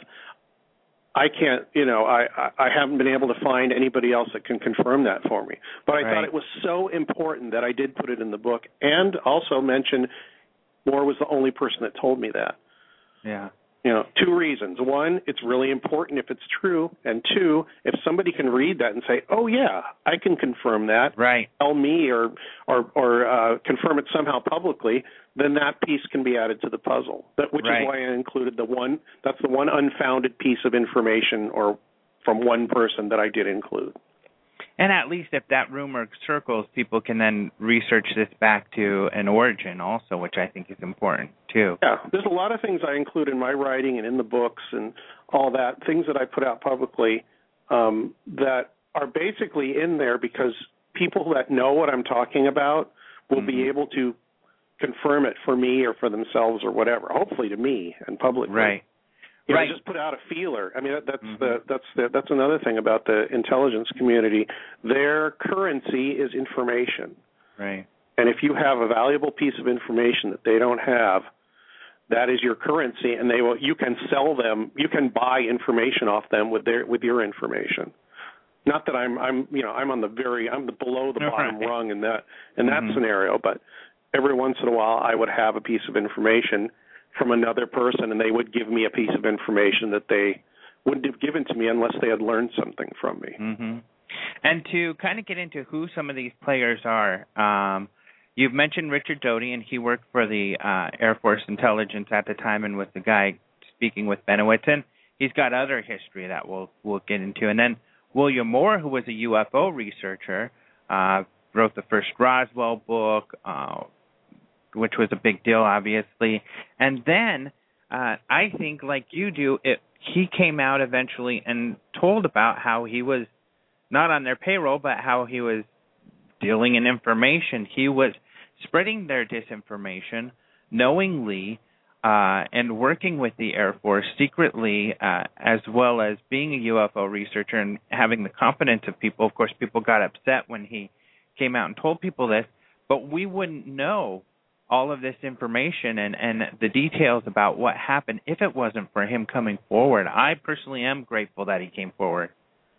I can't, you know, I, I haven't been able to find anybody else that can confirm that for me. But I right. thought it was so important that I did put it in the book, and also mention Moore was the only person that told me that. Yeah. You know, two reasons. One, it's really important if it's true, and two, if somebody can read that and say, "Oh yeah, I can confirm that," right? Tell me or or or uh, confirm it somehow publicly, then that piece can be added to the puzzle. That, which right. is why I included the one. That's the one unfounded piece of information, or from one person that I did include. And at least if that rumor circles, people can then research this back to an origin also, which I think is important too. Yeah, there's a lot of things I include in my writing and in the books and all that, things that I put out publicly um, that are basically in there because people that know what I'm talking about will mm-hmm. be able to confirm it for me or for themselves or whatever, hopefully to me and publicly. Right. You know, right. just put out a feeler. I mean, that's mm-hmm. the that's the that's another thing about the intelligence community. Their currency is information. Right. And if you have a valuable piece of information that they don't have, that is your currency, and they will. You can sell them. You can buy information off them with their with your information. Not that I'm I'm you know I'm on the very I'm the below the bottom right. rung in that in that mm-hmm. scenario, but every once in a while I would have a piece of information from another person, and they would give me a piece of information that they wouldn't have given to me unless they had learned something from me. Mm-hmm. And to kind of get into who some of these players are, um, you've mentioned Richard Doty, and he worked for the uh, Air Force intelligence at the time and was the guy speaking with Benowitz, and he's got other history that we'll, we'll get into. And then William Moore, who was a U F O researcher, uh, wrote the first Roswell book, uh, which was a big deal, obviously. And then uh, I think, like you do, it, he came out eventually and told about how he was not on their payroll, but how he was dealing in information. He was spreading their disinformation knowingly uh, and working with the Air Force secretly, uh, as well as being a U F O researcher and having the confidence of people. Of course, people got upset when he came out and told people this, but we wouldn't know all of this information and, and the details about what happened if it wasn't for him coming forward. I personally am grateful that he came forward.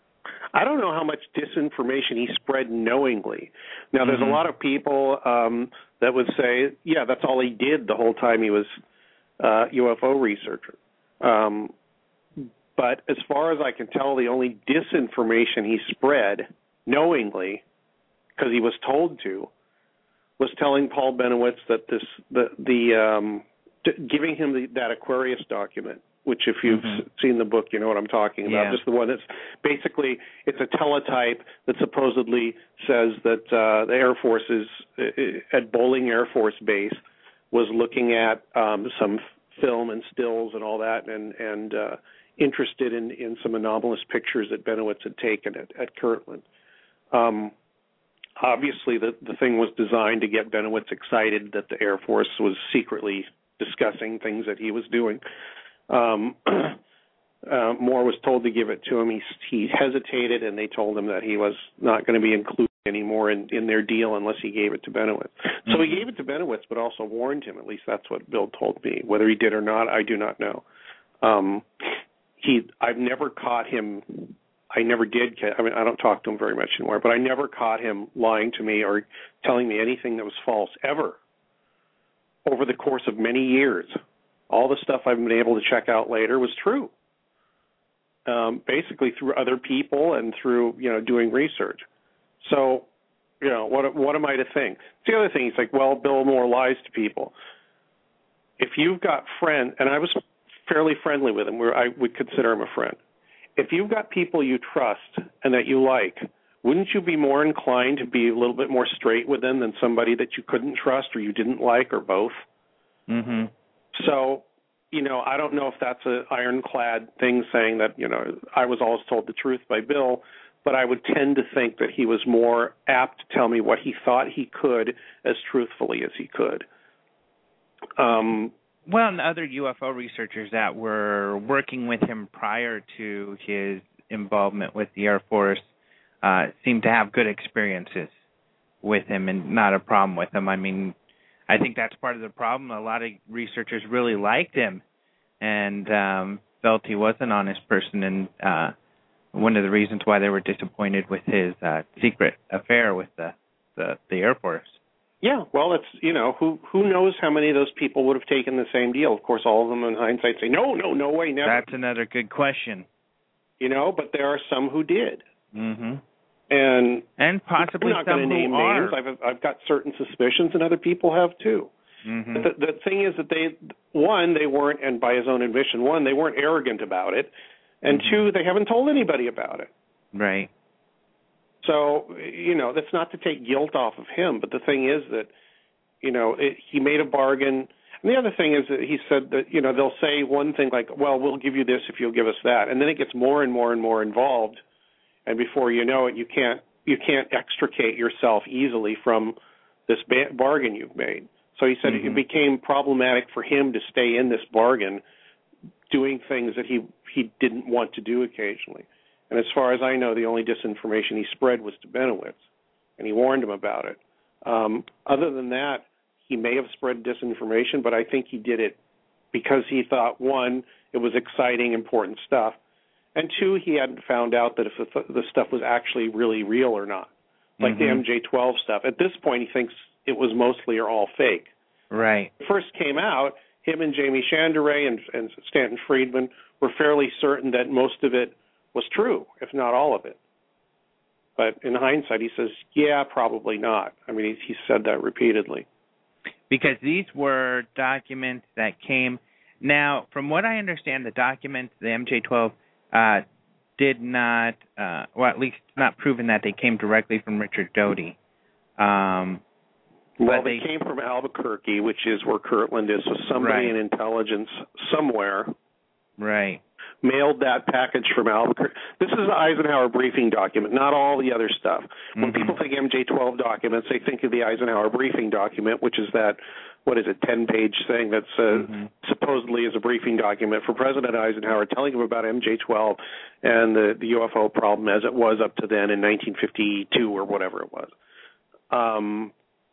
I don't know how much disinformation he spread knowingly. Now, there's mm-hmm. a lot of people um, that would say, yeah, that's all he did the whole time he was uh, U F O researcher. Um, but as far as I can tell, the only disinformation he spread knowingly, because he was told to, was telling Paul Benowitz that this the the um, t- giving him the, that Aquarius document, which if you've mm-hmm. seen the book, you know what I'm talking about. Yeah. Just the one that's basically it's a teletype that supposedly says that uh, the Air Force is uh, at Bolling Air Force Base was looking at um, some film and stills and all that, and and uh, interested in, in some anomalous pictures that Benowitz had taken at, at Kirtland. Um, Obviously, the, the thing was designed to get Benowitz excited that the Air Force was secretly discussing things that he was doing. Um, uh, Moore was told to give it to him. He, he hesitated, and they told him that he was not going to be included anymore in, in their deal unless he gave it to Benowitz. Mm-hmm. So he gave it to Benowitz, but also warned him. At least that's what Bill told me. Whether he did or not, I do not know. Um, he, I've never caught him. I never did. I mean, I don't talk to him very much anymore, but I never caught him lying to me or telling me anything that was false ever over the course of many years. All the stuff I've been able to check out later was true. Um, basically through other people and through, you know, doing research. So, you know, what what am I to think? The other thing, he's like, well, Bill Moore lies to people. If you've got friends, and I was fairly friendly with him, where I would consider him a friend. If you've got people you trust and that you like, wouldn't you be more inclined to be a little bit more straight with them than somebody that you couldn't trust or you didn't like or both? Mm-hmm. So, you know, I don't know if that's an ironclad thing saying that, you know, I was always told the truth by Bill, but I would tend to think that he was more apt to tell me what he thought he could as truthfully as he could. Um, well, and other U F O researchers that were working with him prior to his involvement with the Air Force uh, seemed to have good experiences with him and not a problem with him. I mean, I think that's part of the problem. A lot of researchers really liked him and um, felt he was an honest person, and uh, one of the reasons why they were disappointed with his uh, secret affair with the, the, the Air Force. Yeah, well, it's, you know, who who knows how many of those people would have taken the same deal. Of course, all of them in hindsight say, no, no, no way, never. That's another good question. You know, but there are some who did. Mm-hmm. And and possibly I'm not some going to name who are. names. I've I've got certain suspicions, and other people have too. Mm-hmm. But the, the thing is that they, one, they weren't, and by his own admission, one, they weren't arrogant about it, and mm-hmm. two, they haven't told anybody about it. Right. So, you know, that's not to take guilt off of him, but the thing is that, you know, it, he made a bargain. And the other thing is that he said that, you know, they'll say one thing like, well, we'll give you this if you'll give us that. And then it gets more and more and more involved. And before you know it, you can't you can't extricate yourself easily from this ba- bargain you've made. So he said mm-hmm. it became problematic for him to stay in this bargain, doing things that he he didn't want to do occasionally. And as far as I know, the only disinformation he spread was to Benowitz, and he warned him about it. Um, other than that, he may have spread disinformation, but I think he did it because he thought, one, it was exciting, important stuff, and two, he hadn't found out that if the, th- the stuff was actually really real or not, like mm-hmm. the M J twelve stuff. At this point, he thinks it was mostly or all fake. Right. When it first came out, him and Jamie Chandray and, and Stanton Friedman were fairly certain that most of it was true, if not all of it. But in hindsight, he says, yeah, probably not. I mean, he, he said that repeatedly. Because these were documents that came. Now, from what I understand, the documents, the M J twelve, uh, did not, uh, well, at least it's not proven that they came directly from Richard Doty. Um, well, they, they came from Albuquerque, which is where Kirtland is, so somebody right. in intelligence somewhere right. mailed that package from Albuquerque. This is the Eisenhower briefing document, not all the other stuff. When mm-hmm. people think M J twelve documents, they think of the Eisenhower briefing document, which is that, what is it, ten-page thing that's uh, mm-hmm. supposedly is a briefing document for President Eisenhower telling him about M J twelve and the, the U F O problem as it was up to then in nineteen fifty-two or whatever it was. Um,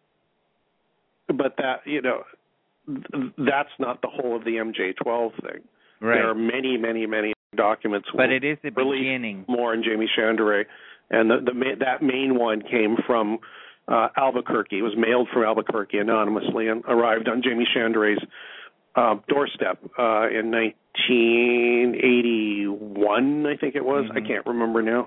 but that, you know, th- that's not the whole of the M J twelve thing. Right. There are many, many, many documents. But it is the beginning. Moore and Jamie Chandray, and the, the that main one came from uh, Albuquerque. It was mailed from Albuquerque anonymously and arrived on Jamie Chandray's uh, doorstep uh, in nineteen eighty-one, I think it was. Mm-hmm. I can't remember now.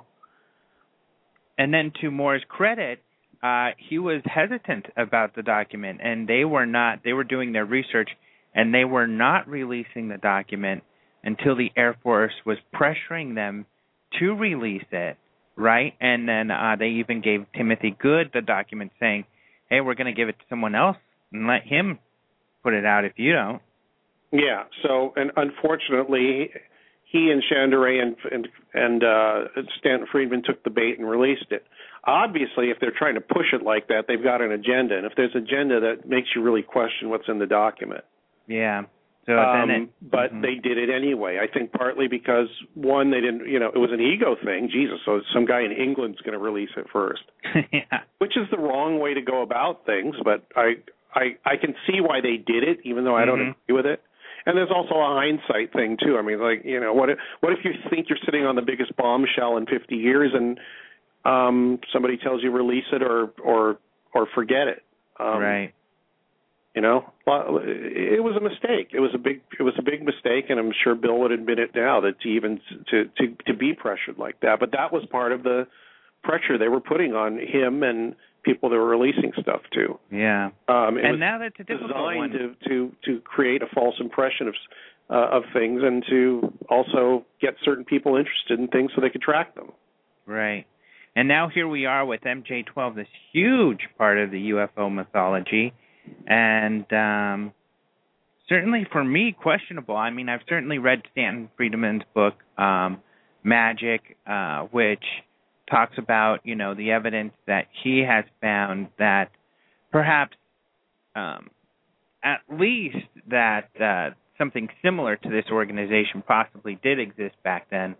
And then to Moore's credit, uh, he was hesitant about the document, and they were not. They were doing their research, and they were not releasing the document until the Air Force was pressuring them to release it, right? And then uh, they even gave Timothy Good the document saying, hey, we're going to give it to someone else and let him put it out if you don't. Yeah, so, and unfortunately, he and Chandray and and, and uh, Stanton Friedman took the bait and released it. Obviously, if they're trying to push it like that, they've got an agenda, and if there's an agenda, that makes you really question what's in the document. Yeah. So um, then it, but mm-hmm. they did it anyway. I think partly because, one, they didn't, you know, it was an ego thing. Jesus, so some guy in England's going to release it first. yeah. Which is the wrong way to go about things, but I I, I can see why they did it, even though I don't mm-hmm. agree with it. And there's also a hindsight thing, too. I mean, like, you know, what if, what if you think you're sitting on the biggest bombshell in fifty years and um, somebody tells you release it or or, or forget it? Um, right. You know, well, it was a mistake. It was a big, it was a big mistake, and I'm sure Bill would admit it now that to even to to to be pressured like that. But that was part of the pressure they were putting on him and people they were releasing stuff to. Yeah. Um, it and was now that's a difficult designed one. to to to create a false impression of uh, of things, and to also get certain people interested in things so they could track them. Right. And now here we are with M J twelve, this huge part of the U F O mythology. And um, certainly for me, questionable. I mean, I've certainly read Stanton Friedman's book, um, Magic, uh, which talks about, you know, the evidence that he has found that perhaps um, at least that uh, something similar to this organization possibly did exist back then.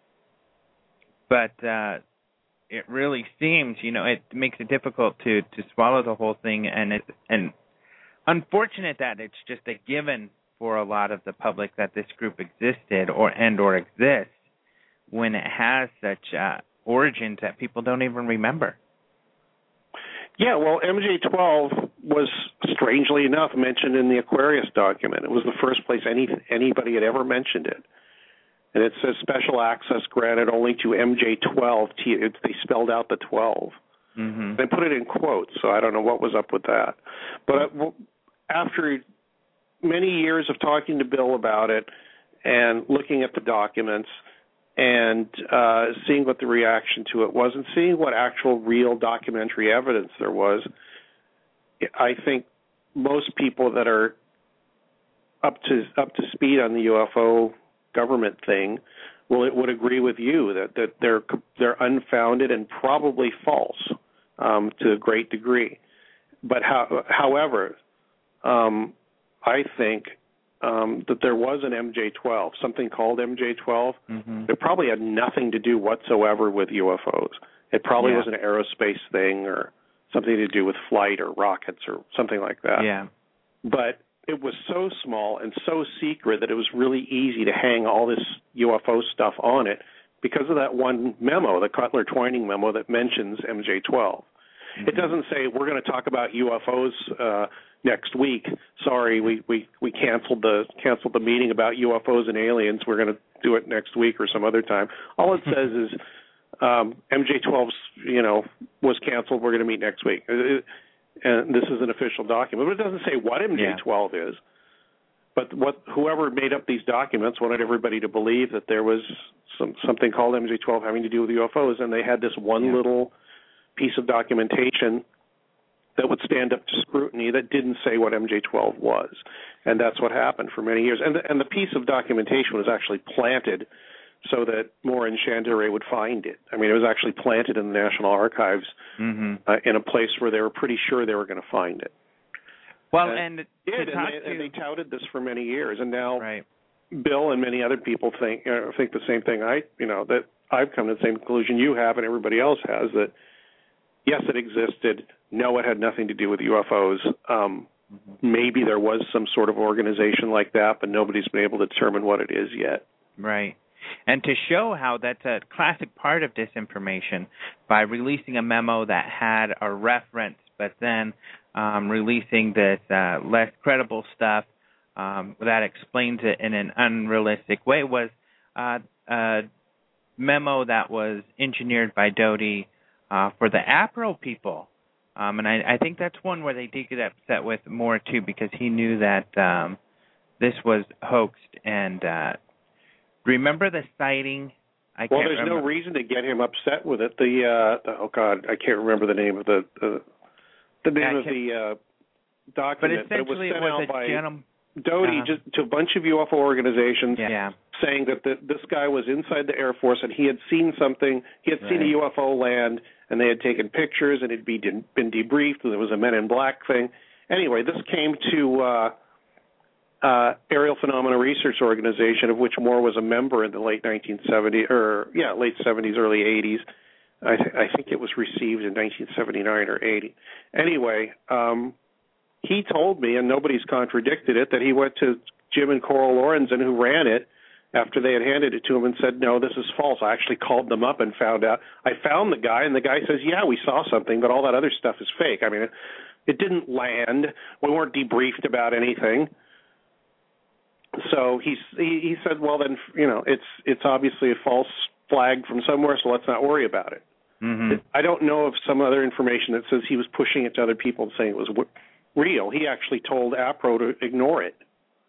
But uh, it really seems, you know, it makes it difficult to, to swallow the whole thing, and it and unfortunate that it's just a given for a lot of the public that this group existed or and or exists when it has such uh, origins that people don't even remember. Yeah, well, M J twelve was, strangely enough, mentioned in the Aquarius document. It was the first place any anybody had ever mentioned it. And it says special access granted only to M J twelve. They spelled out the twelve. Mm-hmm. They put it in quotes, so I don't know what was up with that. But after many years of talking to Bill about it and looking at the documents and uh, seeing what the reaction to it was and seeing what actual real documentary evidence there was, I think most people that are up to up to speed on the U F O government thing, well, it would agree with you that, that they're they're unfounded and probably false um, to a great degree. But how, however, um, I think um, that there was an M J twelve, something called M J twelve. Mm-hmm. It probably had nothing to do whatsoever with U F Os. It probably yeah. was an aerospace thing or something to do with flight or rockets or something like that. Yeah. But it was so small and so secret that it was really easy to hang all this U F O stuff on it because of that one memo, the Cutler Twining memo that mentions M J twelve. Mm-hmm. It doesn't say we're going to talk about U F Os uh, next week. Sorry, we, we, we canceled the canceled the meeting about U F Os and aliens. We're going to do it next week or some other time. All it says is um, M J twelve's, you know, was canceled. We're going to meet next week. It, and this is an official document, but it doesn't say what M J twelve yeah. is. But what whoever made up these documents wanted everybody to believe that there was some something called M J twelve having to do with U F Os, and they had this one yeah. little piece of documentation that would stand up to scrutiny that didn't say what M J twelve was, and that's what happened for many years. And the, and the piece of documentation was actually planted so that Morin Chandere would find it. I mean, it was actually planted in the National Archives mm-hmm. uh, in a place where they were pretty sure they were going to find it. Well, and, and, did, and, they, to... and they touted this for many years, and now right. Bill and many other people think uh, think the same thing. I, you know, that I've come to the same conclusion you have, and everybody else has, that yes, it existed. No, it had nothing to do with U F Os. Um, mm-hmm. Maybe there was some sort of organization like that, but nobody's been able to determine what it is yet. Right. And to show how that's a classic part of disinformation, by releasing a memo that had a reference, but then um, releasing this uh, less credible stuff um, that explains it in an unrealistic way, was uh, a memo that was engineered by Doty uh, for the APRO people. Um, and I, I think that's one where they did get upset with more, too, because he knew that um, this was hoaxed. And uh, remember the sighting? I well, can't there's remember. no reason to get him upset with it. The, uh, the oh, God, I can't remember the name of the uh, the name of the uh, document. But essentially but it was sent it was out a by gentleman. Doty uh, just to a bunch of U F O organizations yeah. saying that the, this guy was inside the Air Force and he had seen something, he had right. seen a U F O land, and they had taken pictures and it had been, been debriefed, and there was a Men in Black thing. Anyway, this came to uh, uh, Aerial Phenomena Research Organization, of which Moore was a member in the late nineteen seventies, or yeah, late seventies, early eighties. I, th- I think it was received in nineteen seventy-nine or eighty. Anyway, um, he told me, and nobody's contradicted it, that he went to Jim and Coral Lorenzen, who ran it, after they had handed it to him, and said, no, this is false. I actually called them up and found out. I found the guy, and the guy says, yeah, we saw something, but all that other stuff is fake. I mean, It didn't land. We weren't debriefed about anything. So he he, he said, well, then, you know, it's it's obviously a false flag from somewhere, so let's not worry about it. Mm-hmm. I don't know of some other information that says he was pushing it to other people and saying it was w- real. He actually told APRO to ignore it.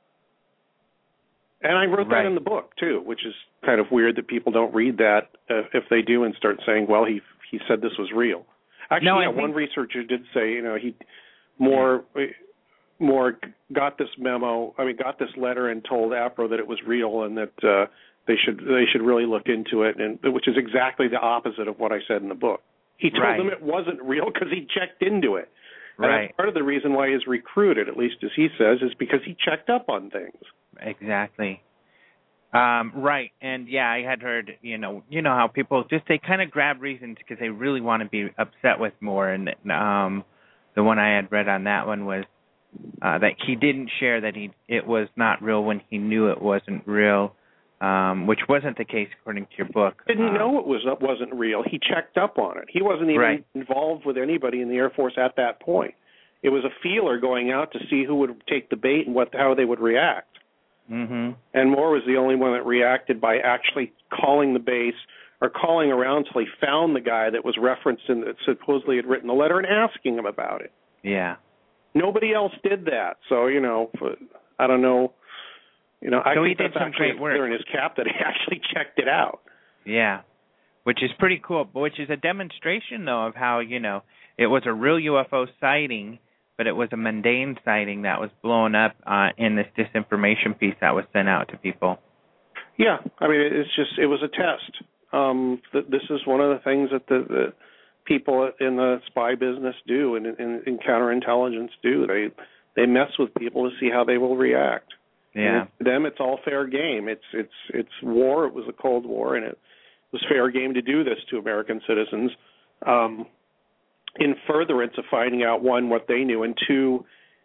And I wrote right. that in the book, too, which is kind of weird that people don't read that uh, if they do and start saying, well, he he said this was real. Actually, no, yeah, think... one researcher did say, you know, he more yeah. more got this memo, I mean, got this letter and told APRO that it was real and that uh, they should they should really look into it, and which is exactly the opposite of what I said in the book. He told right. them it wasn't real because he checked into it. And right. that's part of the reason why he's recruited, at least as he says, is because he checked up on things. Exactly. Um, right, and yeah, I had heard, you know, you know how people just they kind of grab reasons because they really want to be upset with more. And um, the one I had read on that one was uh, that he didn't share that he it was not real when he knew it wasn't real, um, which wasn't the case according to your book. Didn't um, know it was wasn't real. He checked up on it. He wasn't even right. involved with anybody in the Air Force at that point. It was a feeler going out to see who would take the bait and what how they would react. Mm-hmm. And Moore was the only one that reacted by actually calling the base or calling around until he found the guy that was referenced in that supposedly had written the letter and asking him about it. Yeah. Nobody else did that. So, you know, I don't know. You know, I so think he did that's some actually great work. clear in his cap that he actually checked it out. Yeah, which is pretty cool, which is a demonstration, though, of how, you know, it was a real U F O sighting, but it was a mundane sighting that was blown up uh, in this disinformation piece that was sent out to people. Yeah, I mean, it's just, it was a test. Um, th- this is one of the things that the, the people in the spy business do and in, in counterintelligence do. They they mess with people to see how they will react. Yeah. And to them, it's all fair game. It's it's it's war. It was a Cold War, and it was fair game to do this to American citizens. Um, in furtherance of finding out, one, what they knew, and two,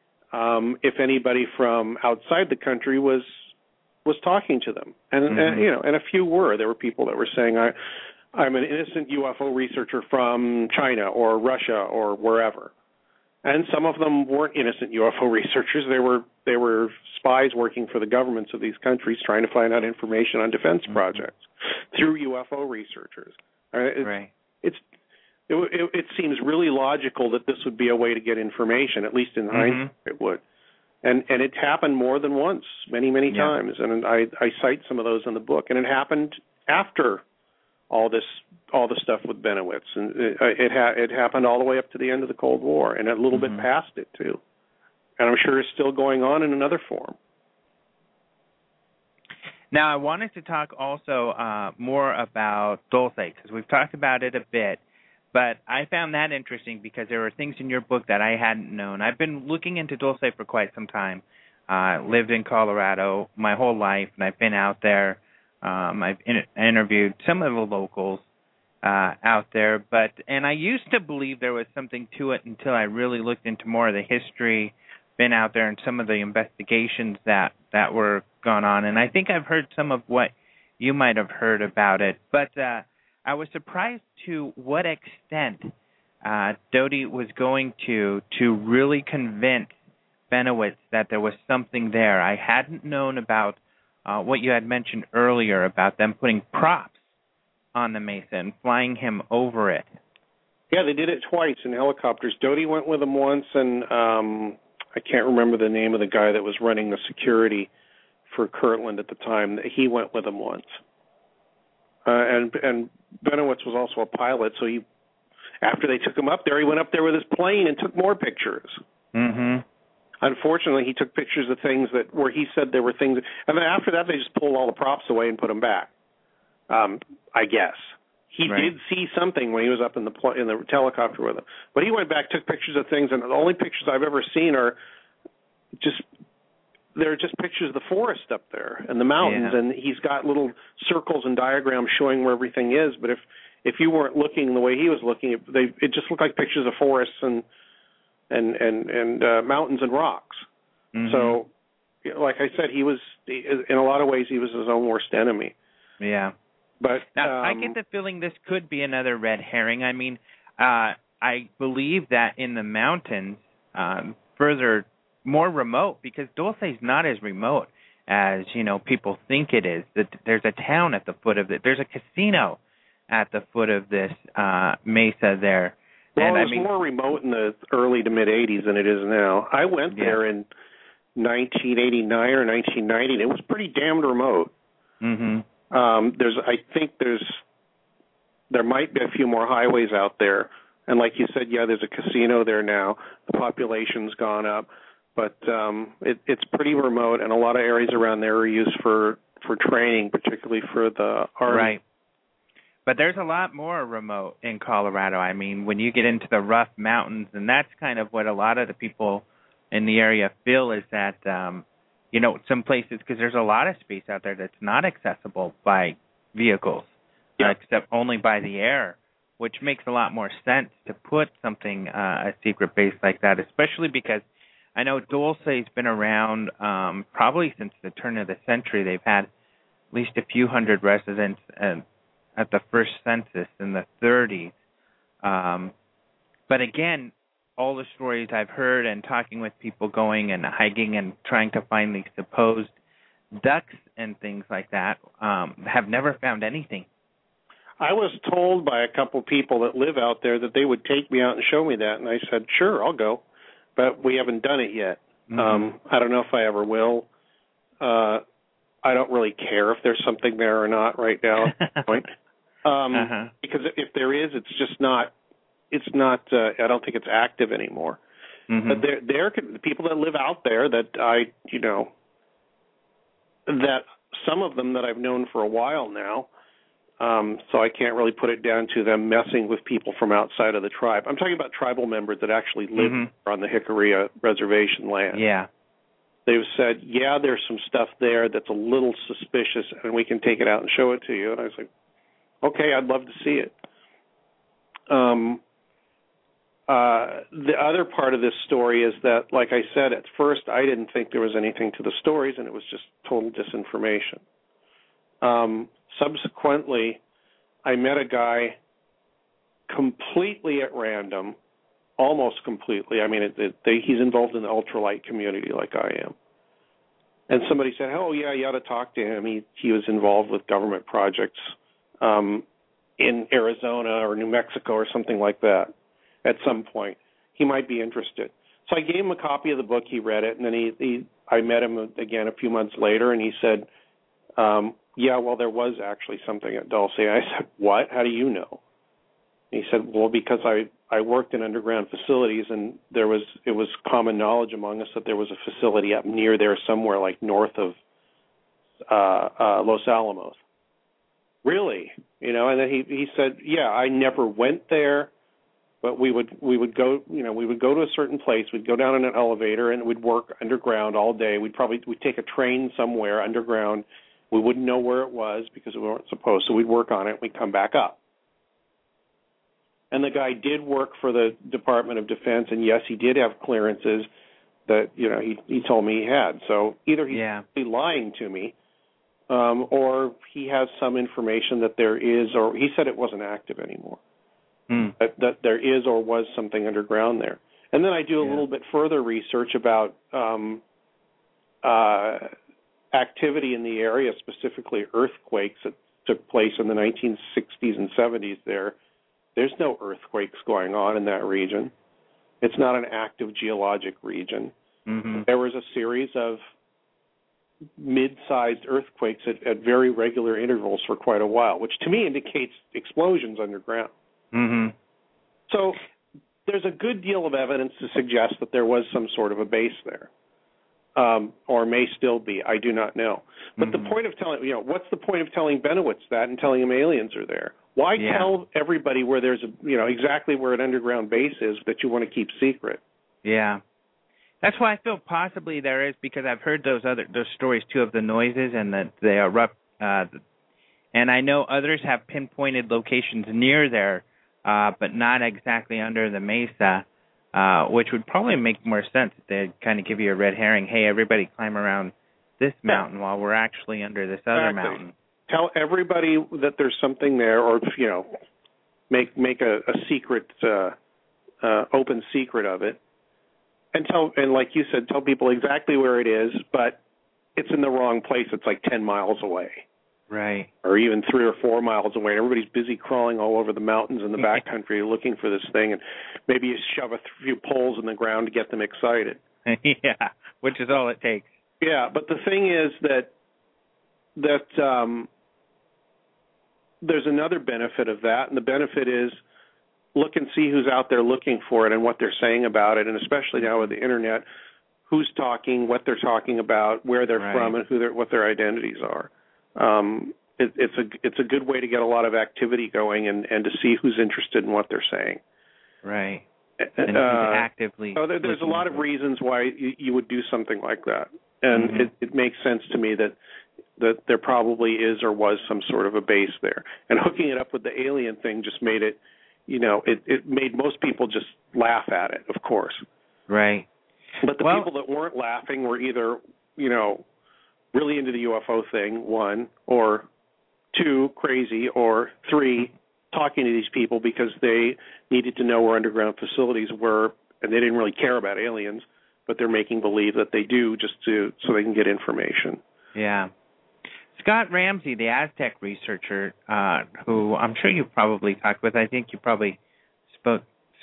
um, if anybody from outside the country was was talking to them. And, mm-hmm. and you know, and a few were. There were people that were saying, I, I'm an innocent U F O researcher from China or Russia or wherever. And some of them weren't innocent U F O researchers. They were they were spies working for the governments of these countries trying to find out information on defense mm-hmm. projects through U F O researchers. It's, right. It's It, it, it seems really logical that this would be a way to get information, at least in mm-hmm. hindsight it would. And and it happened more than once, many, many yeah. times. And I, I cite some of those in the book. And it happened after all this, all the stuff with Benowitz. And it it, ha- it happened all the way up to the end of the Cold War, and a little mm-hmm. bit past it, too. And I'm sure it's still going on in another form. Now, I wanted to talk also uh, more about Dulce, because we've talked about it a bit. But I found that interesting because there were things in your book that I hadn't known. I've been looking into Dulce for quite some time. I uh, lived in Colorado my whole life, and I've been out there. Um, I've in- interviewed some of the locals uh, out there. But and I used to believe there was something to it until I really looked into more of the history, been out there, and some of the investigations that, that were going on. And I think I've heard some of what you might have heard about it. But uh I was surprised to what extent uh, Doty was going to to really convince Benowitz that there was something there. I hadn't known about uh, what you had mentioned earlier about them putting props on the Mesa and flying him over it. Yeah, they did it twice in helicopters. Doty went with them once, and um, I can't remember the name of the guy that was running the security for Kirtland at the time. He went with them once. Uh, and and Benowitz was also a pilot, so he, after they took him up there, he went up there with his plane and took more pictures. Mm-hmm. Unfortunately, he took pictures of things that where he said there were things, and then after that, they just pulled all the props away and put them back. Um, I guess he right. did see something when he was up in the pl- in the helicopter with him, but he went back, took pictures of things, and the only pictures I've ever seen are just. They're just pictures of the forest up there and the mountains, yeah. and he's got little circles and diagrams showing where everything is. But if, if you weren't looking the way he was looking, it, they, it just looked like pictures of forests and and and, and uh, mountains and rocks. Mm-hmm. So, you know, like I said, he was in a lot of ways he was his own worst enemy. Yeah. But now um, I get the feeling this could be another red herring. I mean, uh, I believe that in the mountains um, further, more remote, because Dulce is not as remote as, you know, people think it is. That there's a town at the foot of it. There's a casino at the foot of this uh, mesa there. Well, and it was I mean, more remote in the early to mid eighties than it is now. I went yeah. there in nineteen eighty-nine or nineteen ninety, and it was pretty damned remote. Mm-hmm. Um, there's, I think there's, there might be a few more highways out there. And like you said, yeah, there's a casino there now. The population's gone up. But um, it, it's pretty remote, and a lot of areas around there are used for, for training, particularly for the Army. Right. But there's a lot more remote in Colorado. I mean, when you get into the rough mountains, and that's kind of what a lot of the people in the area feel is that, um, you know, some places, because there's a lot of space out there that's not accessible by vehicles, yeah. uh, except only by the air, which makes a lot more sense to put something, uh, a secret base like that, especially because I know Dulce's been around um, probably since the turn of the century. They've had at least a few hundred residents uh, at the first census in the thirties. Um, but again, all the stories I've heard and talking with people going and hiking and trying to find these supposed ducks and things like that um, have never found anything. I was told by a couple people that live out there that they would take me out and show me that, and I said, sure, I'll go. But we haven't done it yet. Mm-hmm. Um, I don't know if I ever will. Uh, I don't really care if there's something there or not right now at this point. Um, uh-huh. Because if there is, it's just not, it's not, uh, I don't think it's active anymore. Mm-hmm. But there, there could, the people that live out there that I, you know, that some of them that I've known for a while now, Um, so I can't really put it down to them messing with people from outside of the tribe. I'm talking about tribal members that actually live mm-hmm. on the Jicarilla reservation land. Yeah. They've said, yeah, there's some stuff there that's a little suspicious, and we can take it out and show it to you. And I was like, okay, I'd love to see it. Um, uh, the other part of this story is that, like I said, at first I didn't think there was anything to the stories, and it was just total disinformation. Um, subsequently, I met a guy completely at random, almost completely. I mean, it, it, they, he's involved in the ultralight community like I am. And somebody said, oh, yeah, you ought to talk to him. He, he was involved with government projects um, in Arizona or New Mexico or something like that at some point. He might be interested. So I gave him a copy of the book. He read it, and then he, he I met him again a few months later, and he said, um, yeah, well, there was actually something at Dulce. I said, what? How do you know? He said, well, because I, I worked in underground facilities, and there was it was common knowledge among us that there was a facility up near there somewhere, like north of uh, uh, Los Alamos. Really? You know, and then he, he said, yeah, I never went there, but we would we would go, you know, we would go to a certain place. We'd go down in an elevator, and we'd work underground all day. We'd probably we'd take a train somewhere underground. We wouldn't know where it was because we weren't supposed, so we'd work on it. We'd come back up. And the guy did work for the Department of Defense, and yes, he did have clearances that, you know, he, he told me he had. So either he's yeah. lying to me, um, or he has some information that there is, or he said it wasn't active anymore, hmm. that, that there is or was something underground there. And then I do a yeah. little bit further research about um, uh, activity in the area, specifically earthquakes that took place in the nineteen sixties and seventies there. There's no earthquakes going on in that region. It's not an active geologic region. Mm-hmm. There was a series of mid-sized earthquakes at, at very regular intervals for quite a while, which to me indicates explosions underground. Mm-hmm. So there's a good deal of evidence to suggest that there was some sort of a base there. Um, or may still be. I do not know. But mm-hmm. the point of telling, you know, what's the point of telling Benowitz that and telling him aliens are there? Why yeah. tell everybody where there's a, you know, exactly where an underground base is that you want to keep secret? Yeah. That's why I feel possibly there is, because I've heard those other those stories too of the noises and that they erupt. Uh, and I know others have pinpointed locations near there, uh, but not exactly under the mesa. Uh, which would probably make more sense if they kind of give you a red herring. Hey, everybody climb around this mountain while we're actually under this other exactly. mountain. Tell everybody that there's something there, or, you know, make make a, a secret, uh, uh, open secret of it, and tell and like you said, tell people exactly where it is, but it's in the wrong place. It's like ten miles away. Right. Or even three or four miles away. And everybody's busy crawling all over the mountains in the backcountry looking for this thing, and maybe you shove a few poles in the ground to get them excited. Yeah, which is all it takes. Yeah, but the thing is that that um, there's another benefit of that, and the benefit is look and see who's out there looking for it and what they're saying about it, and especially now with the internet, who's talking, what they're talking about, where they're right. from, and who they're, what their identities are. Um, it, it's a it's a good way to get a lot of activity going and, and to see who's interested in what they're saying. Right. And uh, actively. So there, there's a lot of reasons why you, you would do something like that, and mm-hmm. it, it makes sense to me that that there probably is or was some sort of a base there. And hooking it up with the alien thing just made it, you know, it, it made most people just laugh at it, of course. Right. But the well, people that weren't laughing were either, you know, really into the U F O thing, one, or two, crazy, or three, talking to these people because they needed to know where underground facilities were, and they didn't really care about aliens, but they're making believe that they do just to so they can get information. Yeah. Scott Ramsey, the Aztec researcher, uh, who I'm sure you probably talked with, I think you probably spoke,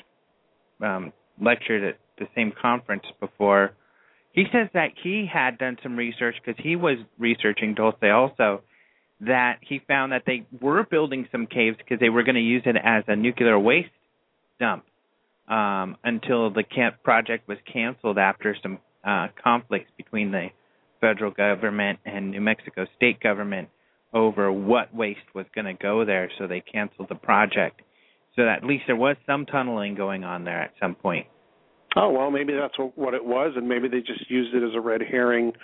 um, lectured at the same conference before. He says that he had done some research because he was researching Dulce also, that he found that they were building some caves because they were going to use it as a nuclear waste dump um, until the camp project was canceled after some uh, conflicts between the federal government and New Mexico state government over what waste was going to go there, so they canceled the project. So that at least there was some tunneling going on there at some point. Oh, well, maybe that's what it was, and maybe they just used it as a red herring,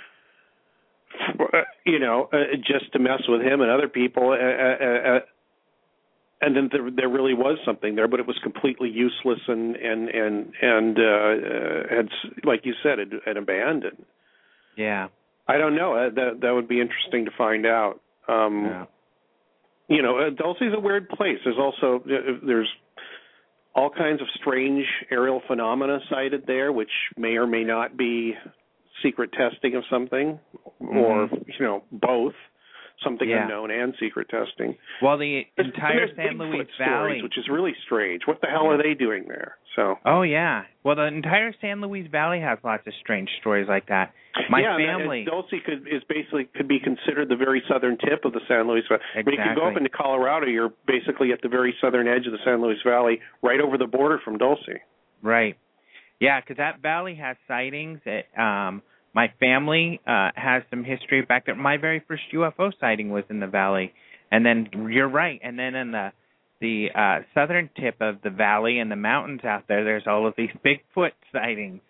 you know, uh, just to mess with him and other people. Uh, uh, uh, and then there, there really was something there, but it was completely useless and and and and uh, uh, had, like you said, had, had abandoned. Yeah, I don't know. Uh, that that would be interesting to find out. Um, yeah. You know, uh, Dulce is a weird place. There's also uh, there's. all kinds of strange aerial phenomena sighted there, which may or may not be secret testing of something, mm-hmm. or, you know, both, something yeah. unknown and secret testing. Well, the there's, entire there's San Bigfoot Luis stories, Valley, which is really strange. What the hell yeah. are they doing there? So. Oh, yeah. Well, the entire San Luis Valley has lots of strange stories like that. My yeah, family. Yeah, Dulce could is basically could be considered the very southern tip of the San Luis Valley. Exactly. When you can go up into Colorado, you're basically at the very southern edge of the San Luis Valley, right over the border from Dulce. Right. Yeah, because that valley has sightings. It, um, my family uh, has some history back there. My very first U F O sighting was in the valley. And then you're right. And then in the the uh, southern tip of the valley and the mountains out there, there's all of these Bigfoot sightings,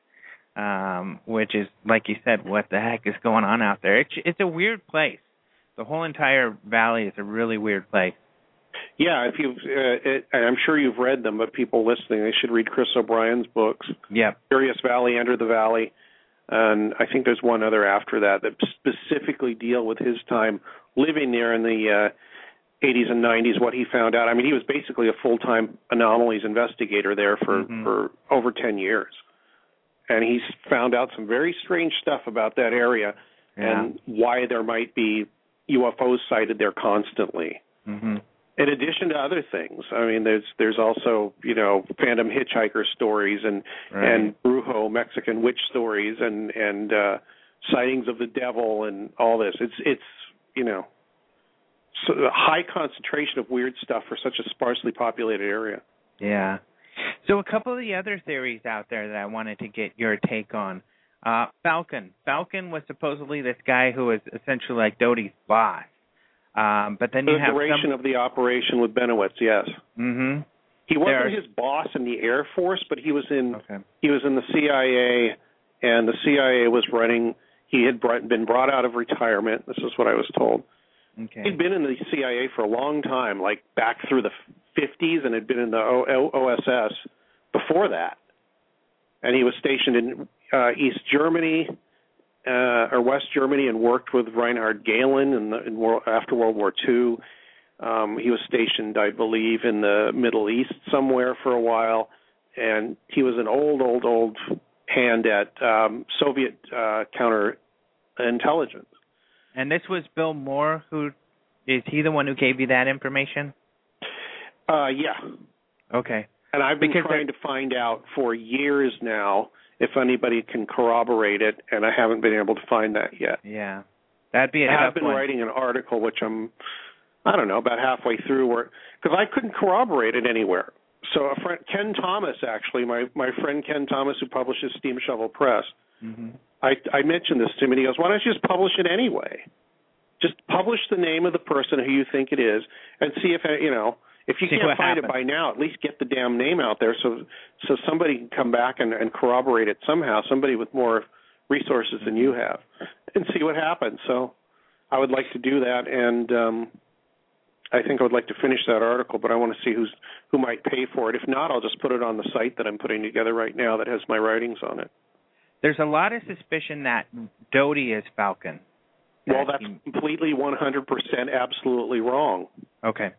um, which is, like you said, what the heck is going on out there? It's, it's a weird place. The whole entire valley is a really weird place. Yeah, if you've, uh, it, I'm sure you've read them, but people listening, they should read Chris O'Brien's books. Yep. Curious Valley, Enter the Valley, and I think there's one other after that that specifically deal with his time living there in the uh, eighties and nineties, what he found out. I mean, he was basically a full-time anomalies investigator there for, mm-hmm. for over ten years. And he's found out some very strange stuff about that area yeah. and why there might be U F Os sighted there constantly. Mm-hmm. In addition to other things, I mean, there's there's also, you know, phantom hitchhiker stories and right. and Brujo Mexican witch stories and and uh, sightings of the devil and all this. It's it's you know, so a high concentration of weird stuff for such a sparsely populated area. Yeah. So a couple of the other theories out there that I wanted to get your take on. Uh, Falcon. Falcon was supposedly this guy who was essentially like Doty's boss. Um, but then the you have duration some... of the operation with Benowitz, yes. Mm-hmm. He wasn't There's... his boss in the Air Force, but he was in okay. he was in the C I A, and the C I A was running. He had brought, been brought out of retirement. This is what I was told. Okay. He'd been in the C I A for a long time, like back through the fifties, and had been in the o- O S S before that. And he was stationed in uh, East Germany. Uh, or West Germany, and worked with Reinhard Gehlen in the, in world, after World War Two. Um, he was stationed, I believe, in the Middle East somewhere for a while, and he was an old, old, old hand at um, Soviet uh, counterintelligence. And this was Bill Moore, who is he the one who gave you that information? Uh, yeah. Okay. And I've been Because trying to find out for years now if anybody can corroborate it, and I haven't been able to find that yet. Yeah. That'd be a I tough have been one. writing an article, which I'm, I don't know, about halfway through, where because I couldn't corroborate it anywhere. So a friend, Ken Thomas, actually, my, my friend Ken Thomas, who publishes Steam Shovel Press, Mm-hmm. I, I mentioned this to him, and he goes, why don't you just publish it anyway? Just publish the name of the person who you think it is and see if, you know, if you See can't what find happens. it by now, at least get the damn name out there so so somebody can come back and, and corroborate it somehow, somebody with more resources than you have, and see what happens. So I would like to do that, and um, I think I would like to finish that article, but I want to see who's who might pay for it. If not, I'll just put it on the site that I'm putting together right now that has my writings on it. There's a lot of suspicion that Doty is Falcon. Well, That that's he- completely one hundred percent absolutely wrong, Okay.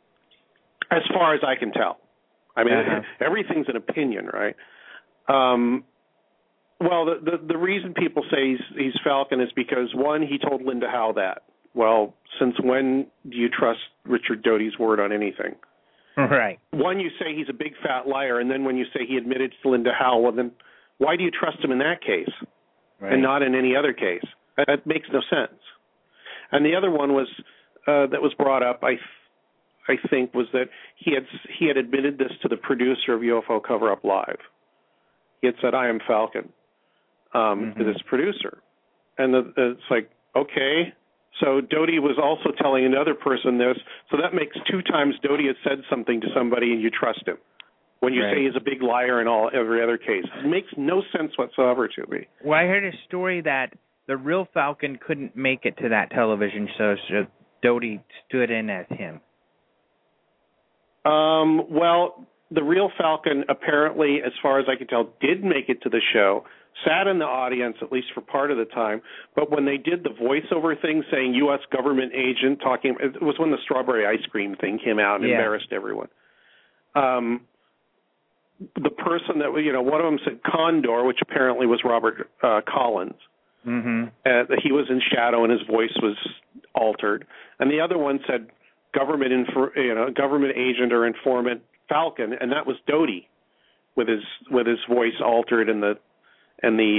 as far as I can tell. I mean, Uh-huh. everything's an opinion, right? Um, well, the, the the reason people say he's, he's Falcon is because, one, he told Linda Howe that. Well, since when do you trust Richard Doty's word on anything? Right. One, you say he's a big fat liar, and then when you say he admitted to Linda Howe, well, then why do you trust him in that case Right. and not in any other case? That, that makes no sense. And the other one was uh, that was brought up, I I think, was that he had he had admitted this to the producer of U F O Cover Up Live. He had said, "I am Falcon," um, Mm-hmm. to this producer, and the, it's like, okay. So Doty was also telling another person this, so that makes two times Doty has said something to somebody and you trust him. When you Right. say he's a big liar in all every other case, it makes no sense whatsoever to me. Well, I heard a story that the real Falcon couldn't make it to that television show, so Doty stood in as him. Um, well, the real Falcon apparently, as far as I can tell, did make it to the show, sat in the audience at least for part of the time, but when they did the voiceover thing saying U S government agent talking, it was when the strawberry ice cream thing came out and Yeah. embarrassed everyone. Um, the person that, you know, one of them said Condor, which apparently was Robert uh, Collins. Mm-hmm. Uh, he was in shadow and his voice was altered. And the other one said government, infor- you know, government agent or informant Falcon, and that was Doty, with his with his voice altered and the and the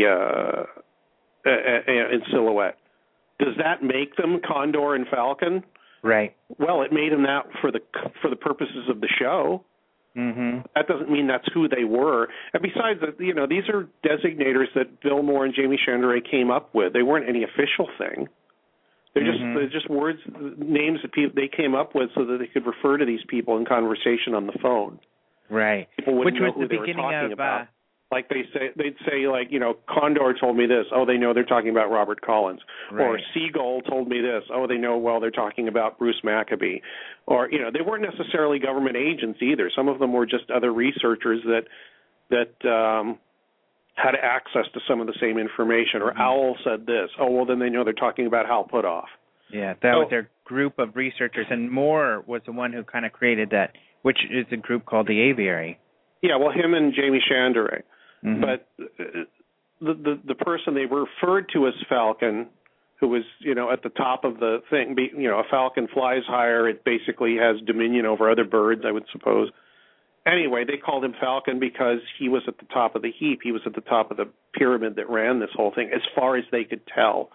uh, uh, in silhouette. Does that make them Condor and Falcon? Right. Well, it made them that for the for the purposes of the show. Mm-hmm. That doesn't mean that's who they were. And besides, you know, these are designators that Bill Moore and Jamie Chandray came up with. They weren't any official thing. They're just Mhm. they're just words, names that people they came up with so that they could refer to these people in conversation on the phone. Right. People Which wouldn't know was who the they were beginning talking of. about. Uh, Like they say, they'd say like, you know, Condor told me this. Oh, they know they're talking about Robert Collins. Or Right. Seagull told me this. Oh, they know, well, they're talking about Bruce Maccabee. Or, you know, they weren't necessarily government agents either. Some of them were just other researchers that that um, had access to some of the same information. Or Mhm. Owl said this. Oh, well, then they know they're talking about Hal Puthoff. yeah, that So- was their group of researchers, and Moore was the one who kind of created that, which is a group called the Aviary. Yeah, well, him and Jamie Chandray. Mhm. But uh, the, the the person they referred to as Falcon, who was, you know, at the top of the thing, be, you know, a falcon flies higher. It basically has dominion over other birds, I would suppose. Anyway, they called him Falcon because he was at the top of the heap. He was at the top of the pyramid that ran this whole thing, as far as they could tell.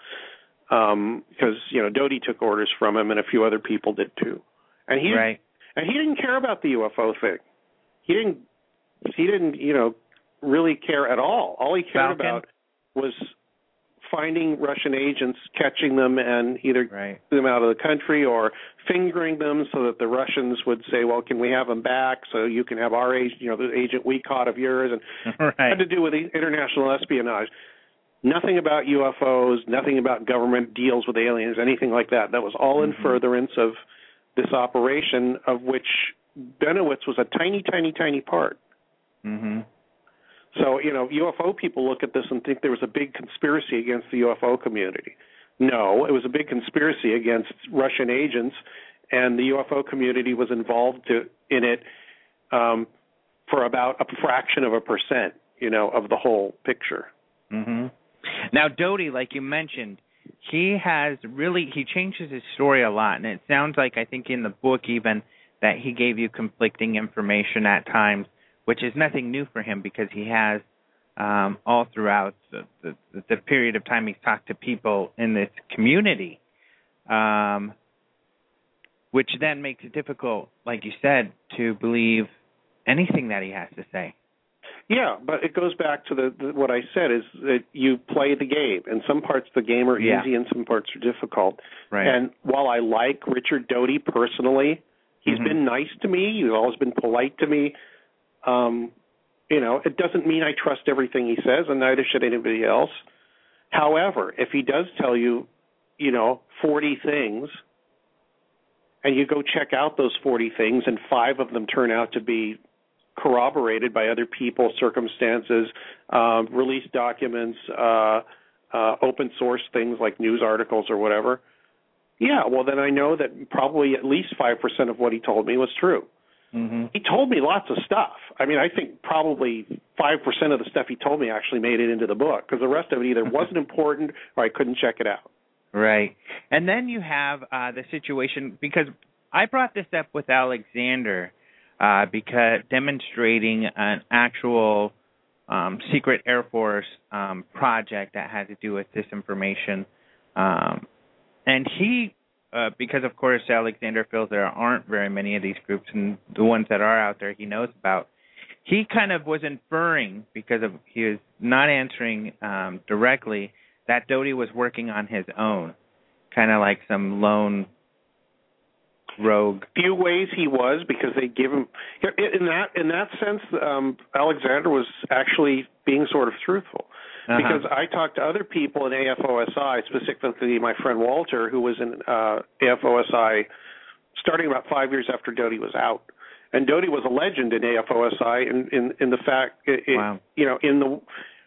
Um, because, you know, Doty took orders from him and a few other people did too. And he right. and he didn't care about the U F O thing. He didn't he didn't, you know, really care at all. All he cared Falcon? about was finding Russian agents, catching them, and either Right. them out of the country or fingering them so that the Russians would say, well, can we have them back so you can have our agent, you know, the agent we caught of yours, and Right. had to do with the international espionage. Nothing about U F Os, nothing about government deals with aliens, anything like that. That was all in Mhm. furtherance of this operation, of which Benowitz was a tiny, tiny, tiny part. Mhm. So, you know, U F O people look at this and think there was a big conspiracy against the U F O community. No, it was a big conspiracy against Russian agents, and the U F O community was involved to, in it um, for about a fraction of a percent. you know, of the whole picture. Mm-hmm. Now, Doty, like you mentioned, he has really, he changes his story a lot, and it sounds like, I think in the book even, that he gave you conflicting information at times, which is nothing new for him because he has um, all throughout the, the, the period of time he's talked to people in this community, um, which then makes it difficult, like you said, to believe anything that he has to say. Yeah, but it goes back to the, the what I said is that you play the game, and some parts of the game are Yeah. easy and some parts are difficult. Right. And while I like Richard Doty personally, he's Mm-hmm. been nice to me. He's always been polite to me. Um, you know, it doesn't mean I trust everything he says, and neither should anybody else. However, if he does tell you, you know, forty things, and you go check out those forty things, and five of them turn out to be corroborated by other people, circumstances, um, released documents, uh, uh, open source things like news articles or whatever, yeah, well, then I know that probably at least five percent of what he told me was true. Mm-hmm. He told me lots of stuff. I mean, I think probably five percent of the stuff he told me actually made it into the book, because the rest of it either wasn't important or I couldn't check it out. Right. And then you have uh, the situation, because I brought this up with Alexander, uh, because demonstrating an actual um, secret Air Force um, project that had to do with disinformation. Um, and he, uh, because of course Alexander feels there aren't very many of these groups, and the ones that are out there he knows about, he kind of was inferring, because of he was not answering um, directly, that Doty was working on his own, kind of like some lone rogue. Few ways he was, because they give him in that in that sense. Um, Alexander was actually being sort of truthful, uh-huh. because I talked to other people in A F O S I, specifically my friend Walter, who was in uh, A F O S I starting about five years after Doty was out, and Doty was a legend in A F O S I in in, in the fact, it, wow. you know, in the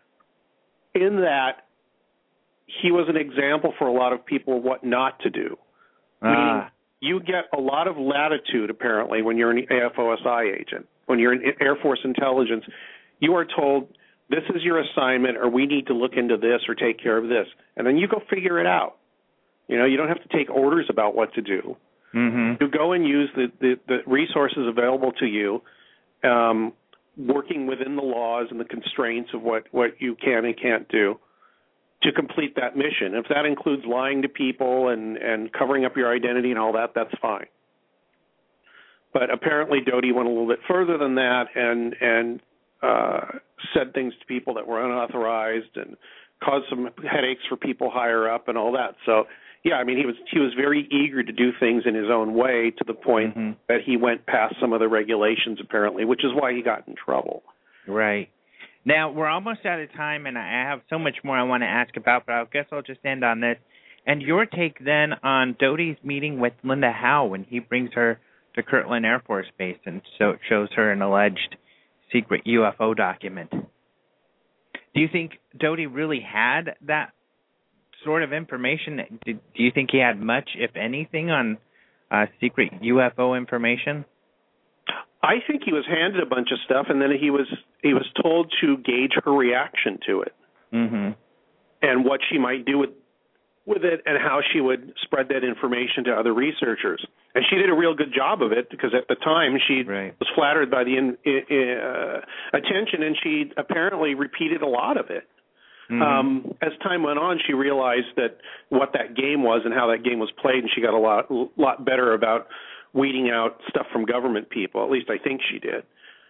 in that he was an example for a lot of people what not to do. Ah. Meaning, you get a lot of latitude, apparently, when you're an A F O S I agent. When you're in Air Force intelligence, you are told, this is your assignment, or we need to look into this or take care of this. And then you go figure it out. You know, you don't have to take orders about what to do. Mm-hmm. You go and use the, the, the resources available to you, um, working within the laws and the constraints of what, what you can and can't do, to complete that mission. If that includes lying to people and, and covering up your identity and all that, that's fine. But apparently Doty went a little bit further than that and and uh, said things to people that were unauthorized and caused some headaches for people higher up and all that. So, yeah, I mean, he was he was very eager to do things in his own way, to the point mm-hmm. that he went past some of the regulations, apparently, which is why he got in trouble. Right. Now, we're almost out of time, and I have so much more I want to ask about, but I guess I'll just end on this. And your take then on Doty's meeting with Linda Howe when he brings her to Kirtland Air Force Base and so shows her an alleged secret U F O document. Do you think Doty really had that sort of information? Did, do you think he had much, if anything, on uh, secret U F O information? I think he was handed a bunch of stuff, and then he was he was told to gauge her reaction to it, mm-hmm. and what she might do with with it, and how she would spread that information to other researchers. And she did a real good job of it, because at the time she right. was flattered by the in, in, uh, attention, and she apparently repeated a lot of it. Mm-hmm. Um, as time went on, she realized that what that game was and how that game was played, and she got a lot lot better about weeding out stuff from government people. At least I think she did.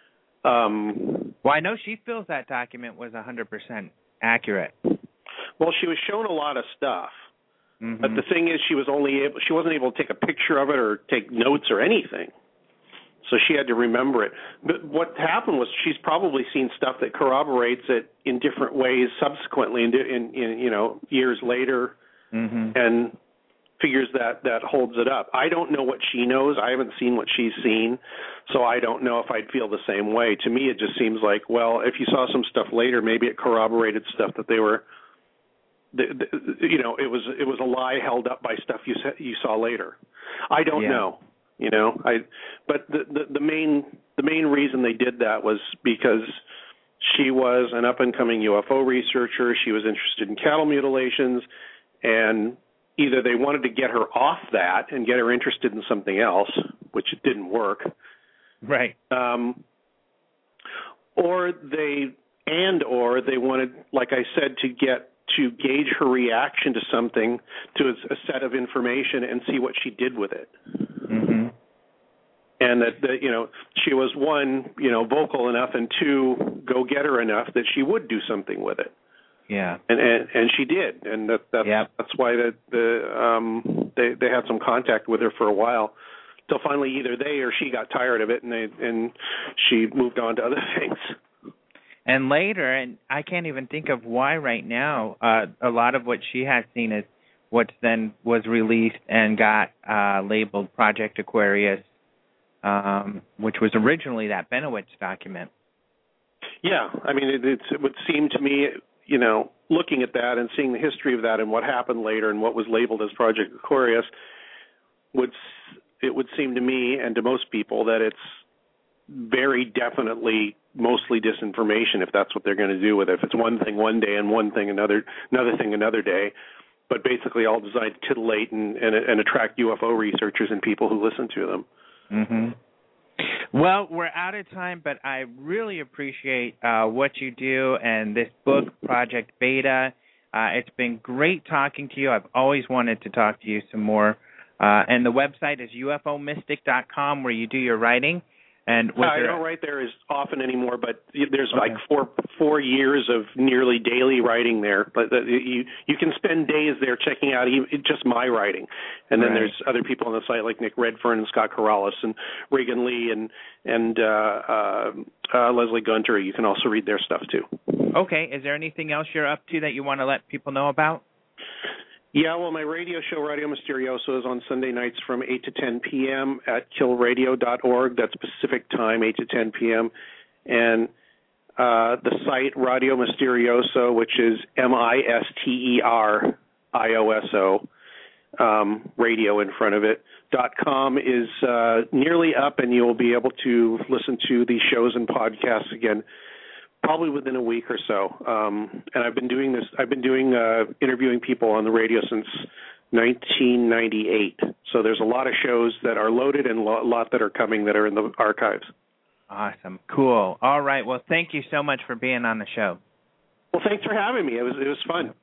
Um, well, I know she feels that document was one hundred percent accurate. Well, she was shown a lot of stuff. Mm-hmm. But the thing is, she was only able, she wasn't able to take a picture of it or take notes or anything. So she had to remember it. But what happened was she's probably seen stuff that corroborates it in different ways subsequently, in, in, in you know, years later, mm-hmm. and figures that that holds it up. I don't know what she knows. I haven't seen what she's seen, so I don't know if I'd feel the same way. To me, it just seems like, well, if you saw some stuff later, maybe it corroborated stuff that they were, the, the, you know, it was it was a lie held up by stuff you you saw later. I don't yeah. know, you know. I, but the, the the main the main reason they did that was because she was an up-and-coming U F O researcher. She was interested in cattle mutilations, and either they wanted to get her off that and get her interested in something else, which didn't work. Right. Um, or they, and or they wanted, like I said, to get to gauge her reaction to something, to a, a set of information, and see what she did with it. Mm-hmm. And that, that, you know, she was, one, you know, vocal enough, and two, go-getter enough that she would do something with it. Yeah. And and, and she did, and that that's yep. that's why that the um they they had some contact with her for a while, till finally either they or she got tired of it, and they and she moved on to other things. And later, and I can't even think of why right now, uh, a lot of what she has seen is what then was released and got uh, labeled Project Aquarius, um, which was originally that Benowitz document. Yeah, I mean, it, it's, it would seem to me, you know, looking at that and seeing the history of that and what happened later and what was labeled as Project Aquarius, would it would seem to me and to most people that it's very definitely mostly disinformation if that's what they're going to do with it. If it's one thing one day and one thing another another thing another day, but basically all designed to titillate and, and, and attract U F O researchers and people who listen to them. Mm-hmm. Well, we're out of time, but I really appreciate uh, what you do and this book, Project Beta. Uh, it's been great talking to you. I've always wanted to talk to you some more. Uh, and the website is U F O mystic dot com, where you do your writing. And uh, I there... don't write there as often anymore, but there's okay. like four four years of nearly daily writing there. But the, you you can spend days there checking out even, just my writing, and then right. there's other people on the site like Nick Redfern and Scott Corrales and Reagan Lee and and uh, uh, uh, Leslie Gunter. You can also read their stuff too. Okay. Is there anything else you're up to that you want to let people know about? Yeah, well, my radio show, Radio Mysterioso, is on Sunday nights from eight to ten p.m. at kill radio dot org. That's Pacific time, eight to ten p.m. And uh, the site, Radio Mysterioso, which is M I S T E R I O S O, um, radio in front of it, dot com is uh, nearly up, and you'll be able to listen to these shows and podcasts again probably within a week or so. Um, and I've been doing this, I've been doing, uh, interviewing people on the radio since nineteen ninety-eight. So there's a lot of shows that are loaded and a lot that are coming that are in the archives. Awesome. Cool. All right. Well, thank you so much for being on the show. Well, thanks for having me. It was, it was fun.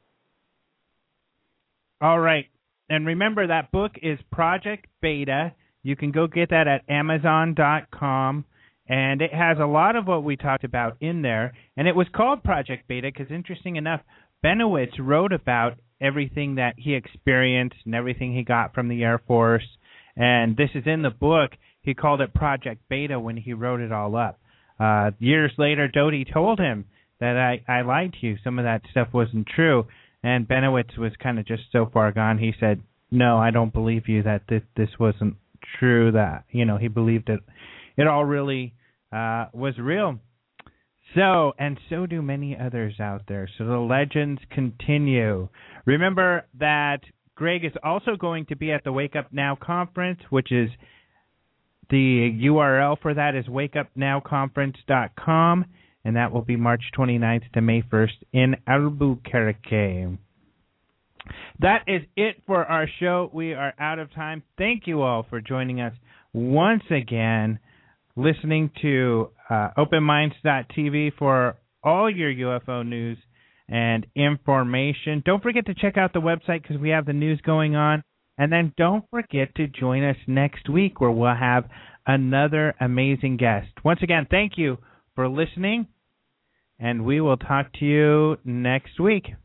All right. And remember, that book is Project Beta. You can go get that at amazon dot com. And it has a lot of what we talked about in there. And it was called Project Beta because, interesting enough, Benowitz wrote about everything that he experienced and everything he got from the Air Force. And this is in the book. He called it Project Beta when he wrote it all up. Uh, years later, Doty told him that I, I lied to you. Some of that stuff wasn't true. And Benowitz was kind of just so far gone. He said, no, I don't believe you that this, this wasn't true. That, you know, he believed it. It all really uh, was real. So, and so do many others out there. So the legends continue. Remember that Greg is also going to be at the Wake Up Now conference, which is the U R L for that is wake up now conference dot com, and that will be March twenty-ninth to May first in Albuquerque. That is it for our show. We are out of time. Thank you all for joining us once again, listening to uh, open minds dot t v for all your U F O news and information. Don't forget to check out the website because we have the news going on. And then don't forget to join us next week where we'll have another amazing guest. Once again, thank you for listening, and we will talk to you next week.